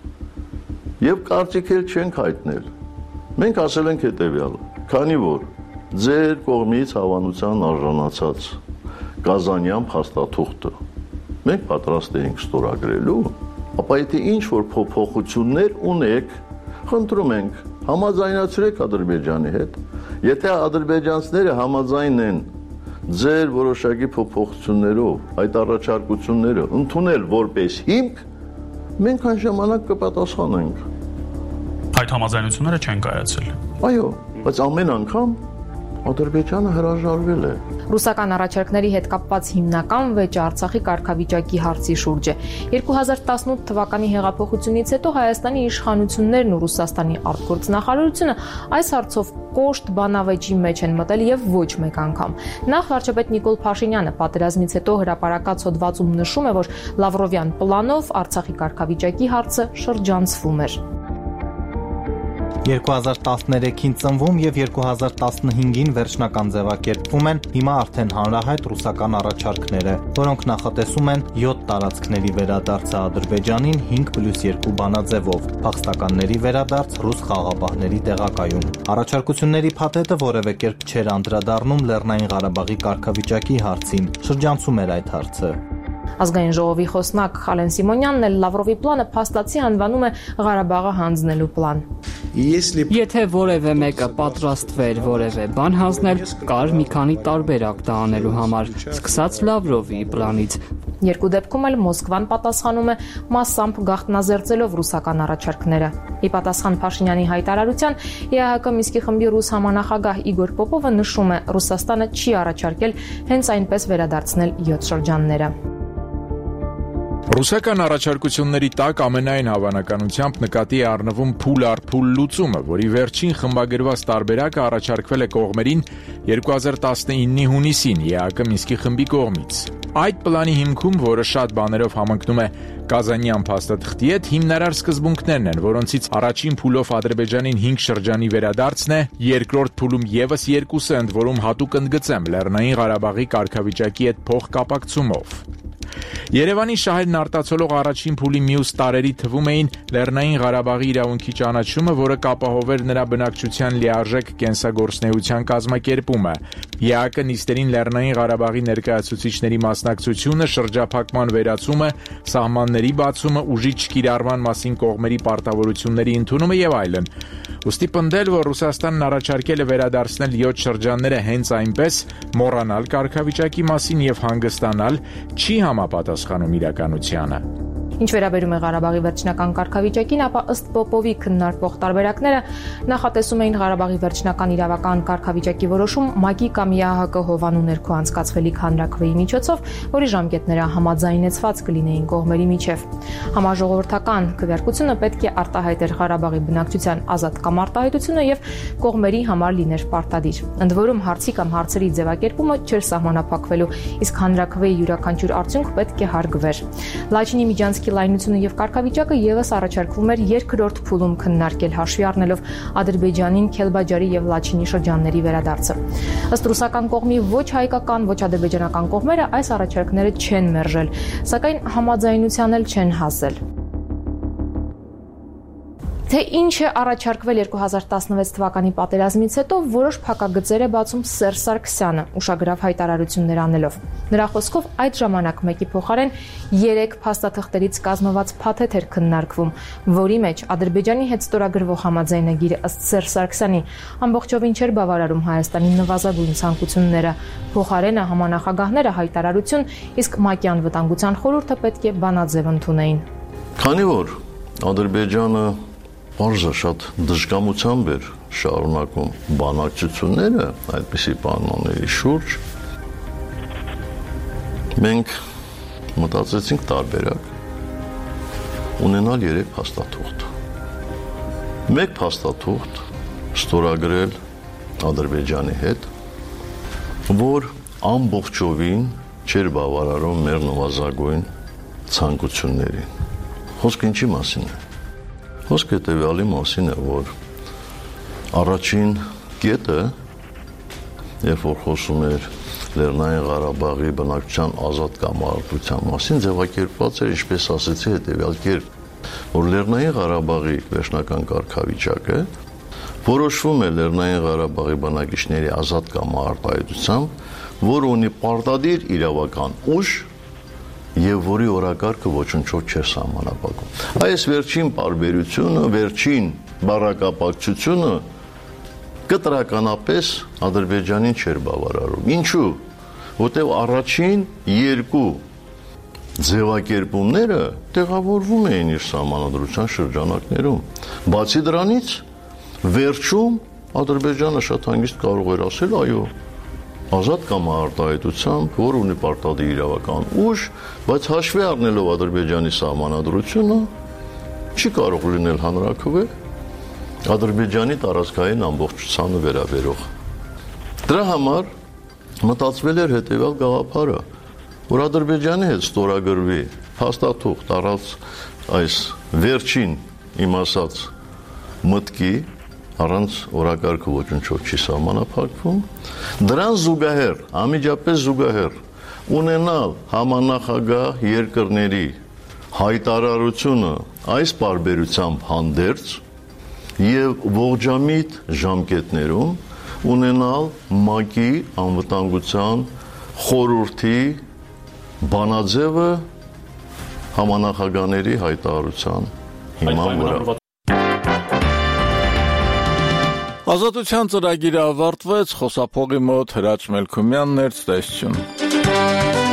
Speaker 25: եւ կարծիք էլ չենք հայտնել։ Մենք ասել ենք հետեւյալը, քանի որ ձեր կողմից հավանության արժանացած Կազանյան փաստաթուղթը մենք պատրաստ էինք ստորագրելու, ապա եթե ինչ որ փոփոխություններ ունեք, խնդրում ենք համաձայնացրեք Ադրբեջանի հետ։ Եթե ադրբեջանցիները համաձայն են ձեր որոշակի փոփոխություններով այդ առաջարկությունները ընդունել որպես հիմք, մենք այն ժամանակ կպատասխանենք։
Speaker 17: Այդ համաձայնությունները չեն կայացել։
Speaker 25: Այո, բայց ամեն անգամ Ադրբեջանը հրաժարվել է։
Speaker 2: Ռուսական առաջարկների հետ կապված հիմնական վեճը Արցախի կարգավիճակի հարցի շուրջ է։ 2018 թվականի հեղափոխությունից հետո Հայաստանի իշխանություններն ու Ռուսաստանի արտգործնախարարությունը այս հարցով կոշտ բանավեճի մեջ են մտել եւ ոչ մեկ անգամ։ Նախ վարչապետ Նիկոլ Փաշինյանը պատերազմից հետո հրապարակած հոդվածում նշում է, որ Լավրովյան պլանով Արցախի կարգավիճակի հարցը շրջանցվում էր։
Speaker 9: 2013-ին ծնվում եւ 2015-ին վերջնական ձևակերպվում են հիմա արդեն հանրահայտ ռուսական առաջարկները, որոնք նախատեսում են 7 տարածքների վերադարձը Ադրբեջանին 5+2 բանաձևով, փախստականների վերադարձ ռուս խաղաղապահների տեղակայում։ Առաջարկությունների փաթեթը որևէ կերպ չէր անդրադառնում Լեռնային Ղարաբաղի կարգավիճակի հարցին, շրջանցում էր այդ հարցը։
Speaker 2: Ազգային ժողովի խոսնակ Խալեն Սիմոնյանն էլ Լավրովի պլանը փաստացի անվանում է Ղարաբաղը հանձնելու պլան։
Speaker 12: Եթե որևէ մեկը պատրաստվեր որևէ բան հանձնել, կար մի քանի տարբերակ դա անելու համար, սկսած Լավրովի պլանից։
Speaker 2: Երկու դեպքում էլ Մոսկվան պատասխանում է մասամբ գաղտնազերծելով ռուսական առաջարկները։ Ի պատասխան Փաշինյանի հայտարարության ԵԱՀԿ Մինսկի խմբի ռուս համանախագահ Իգոր Պոպովը նշում է, Ռուսաստանը չի առաջարկել հենց այնպես վերադարձնել 7 շրջանները։
Speaker 8: Ռուսական առաջարկությունների տակ ամենայն հավանականությամբ նկատի է առնվում փուլ առ փուլ լուծումը, որի վերջին խմբագրված տարբերակը առաջարկվել է կողմերին 2019-ի հունիսին ԵԱՀԿ Մինսկի խմբի կողմից։ Այդ պլանի հիմքում, որը շատ բաներով համընկնում է Կազանյան փաստաթղթի հետ, հիմնարար սկզբունքներն են, որոնցից առաջին փուլով Ադրբեջանին 5 շրջանի վերադարձն է, երկրորդ փուլում եւս 2-ը, ընդ որում հատուկ ընդգծեմ Լեռնային Ղարաբաղի կարգավիճակի հետ փոխկապակցումով։ Երևանի շահերն արտացոլող առաջին փուլի մյուս տարերի թվում էին Լեռնային Ղարաբաղի իրավունքի ճանաչումը, որը կապահովեր նրա բնակչության լիարժեք կենսագործնեության կազմակերպումը, ԵԱՀԿ նիստերին Լեռնային Ղարաբաղի ներկայացուցիչների մասնակցությունը, շրջափակման վերացումը, սահմանների բացումը, ուժի չկիրառման մասին կողմերի պարտավորությունների ընդունումը եւ այլն։ Ուստի պնդել, որ Ռուսաստանն առաջարկել է վերադարձնել 7 շրջանները հենց այնպես, մոռանալ կարգավիճակի մասին եւ հանգստանալ, չի համապատասխանում իրականությանը։
Speaker 2: Ինչ վերաբերում է Ղարաբաղի վերջնական կարգավիճակին, ապա ըստ Պոպովի քննարկվող տարբերակները նախատեսում էին Ղարաբաղի վերջնական իրավական կարգավիճակի որոշում ՄԱԿ-ի կամ ԵԱՀԿ հովանու ներքո անցկացվելիք հանրաքվեի միջոցով, որի ժամկետները համաձայնեցված կլինեին կողմերի միջև։ Համաժողովրդական քվեարկությունը պետք է արտահայտեր Ղարաբաղի բնակչության ազատ կամ արտահայտությունը եւ կողմերի համար լիներ պարտադիր։ Ընդ որում հարցի կամ հարցերի ձևակերպումը չէր սահմանափակվելու, իսկ հանրաքվեի յուրաքանչյուր արդյունք պետք է հարգվեր։ Լաչինի միջանցքի լայնությունը եւ կարգավիճակը եւս առաջարկվում էր երկրորդ փուլում քննարկել, հաշվի առնելով Ադրբեջանին Քելբաջարի եւ Լաչինի շրջանների վերադարձը։ Ըստ ռուսական կողմի ոչ հայկական, ոչ ադրբեջանական կողմերը այս առաջարկները չեն մերժել, սակայն համաձայնության էլ չեն հասել։ Թե ինչ է առաջարկվել 2016 թվականի պատերազմից հետո, որոշ փակագծեր է բացում Սերժ Սարգսյանը, ուշագրավ հայտարարություններ անելով։ Նրա խոսքով այդ ժամանակ մեկի փոխարեն 3 փաստաթղթերից կազմված փաթեթ էր քննարկվում, որի մեջ Ադրբեջանի հետ ստորագրվող համաձայնագիրը ըստ Սերժ Սարգսյանի ամբողջովին չէր բավարարում Հայաստանի նվազագույն ցանկությունները։ Փոխարենը համանախագահները հայտարարություն, իսկ ՄԱԿ-ի անվտանգության խորհուրդը պետք է բանաձև ընդունեին։
Speaker 25: Քանի որ Ադրբեջանը Պարզը շատ դժկամությամբ էր շարունակում բանակցությունները այդպիսի պայմանների շուրջ, մենք մտածեցինք տարբերակ ունենալ 3 փաստաթուղթ։ Մեկ փաստաթուղթ ստորագրել Ադրբեջանի հետ, որ ամբողջովին չէր բավարարում մեր նվազագույն ցանկություններին։ Խոսքը ինչի մասին է։ Խոսքը հետևյալի մասին է, որ առաջին կետը, երբ որ խոսում էր Լեռնային Ղարաբաղի բնակչության ազատ կամարտության մասին, ձևակերպված էր, ինչպես ասեցի, հետևյալ կերպ, որ Լեռնային Ղարաբաղի վերջնական կարգավիճակը որոշվում է Լեռնային Ղարաբաղի բնակիչների ազատ կամարտայնությամբ, որը ունի պարտադիր իրավական ուժ եւ որի օրակարգը ոչնչով չէր սահմանափակում։ Այս վերջին բարբերությունը, վերջին բառակապակցությունը կտրականապես Ադրբեջանին չէր բավարարում։ Ինչու՞։ Որտեղ առաջին երկու ձևակերպումները տեղավորվում էին իր սահմանադրության շրջանակներում։ Բացի դրանից, վերջում Ադրբեջանը շատ հանգիստ կարող էր ասել, այո, ազատ կամ արտահայտությամբ, որ ունի պարտադիր իրավական ուժ, բայց հաշվի առնելով Ադրբեջանի սահմանադրությունը, չի կարող լինել հանրաքվե Ադրբեջանի տարածքային ամբողջությանը վերաբերող։ Դրա համար մտածվել էր հետևյալ գաղափարը, որ Ադրբեջանի հետ ստորագրվի փաստաթուղթ առած այս վերջին իմ ասած մտքի առանց օրակարգը ոչնչով չի սահմանափակվում, դրան զուգահեռ, անմիջապես զուգահեռ ունենալ համանախագահ երկրների հայտարարությունը այս պարբերությամբ հանդերձ եւ ողջամիտ ժամկետներում ունենալ ՄԱԿ-ի անվտանգության խորհրդի բանաձևը համանախագահների հայտարարության հիման վրա։
Speaker 1: Ազատության ծրագիրը ավարտվեց, խոսափողի մոտ Հրաչ Մելքումյանն էր, ցտեսություն։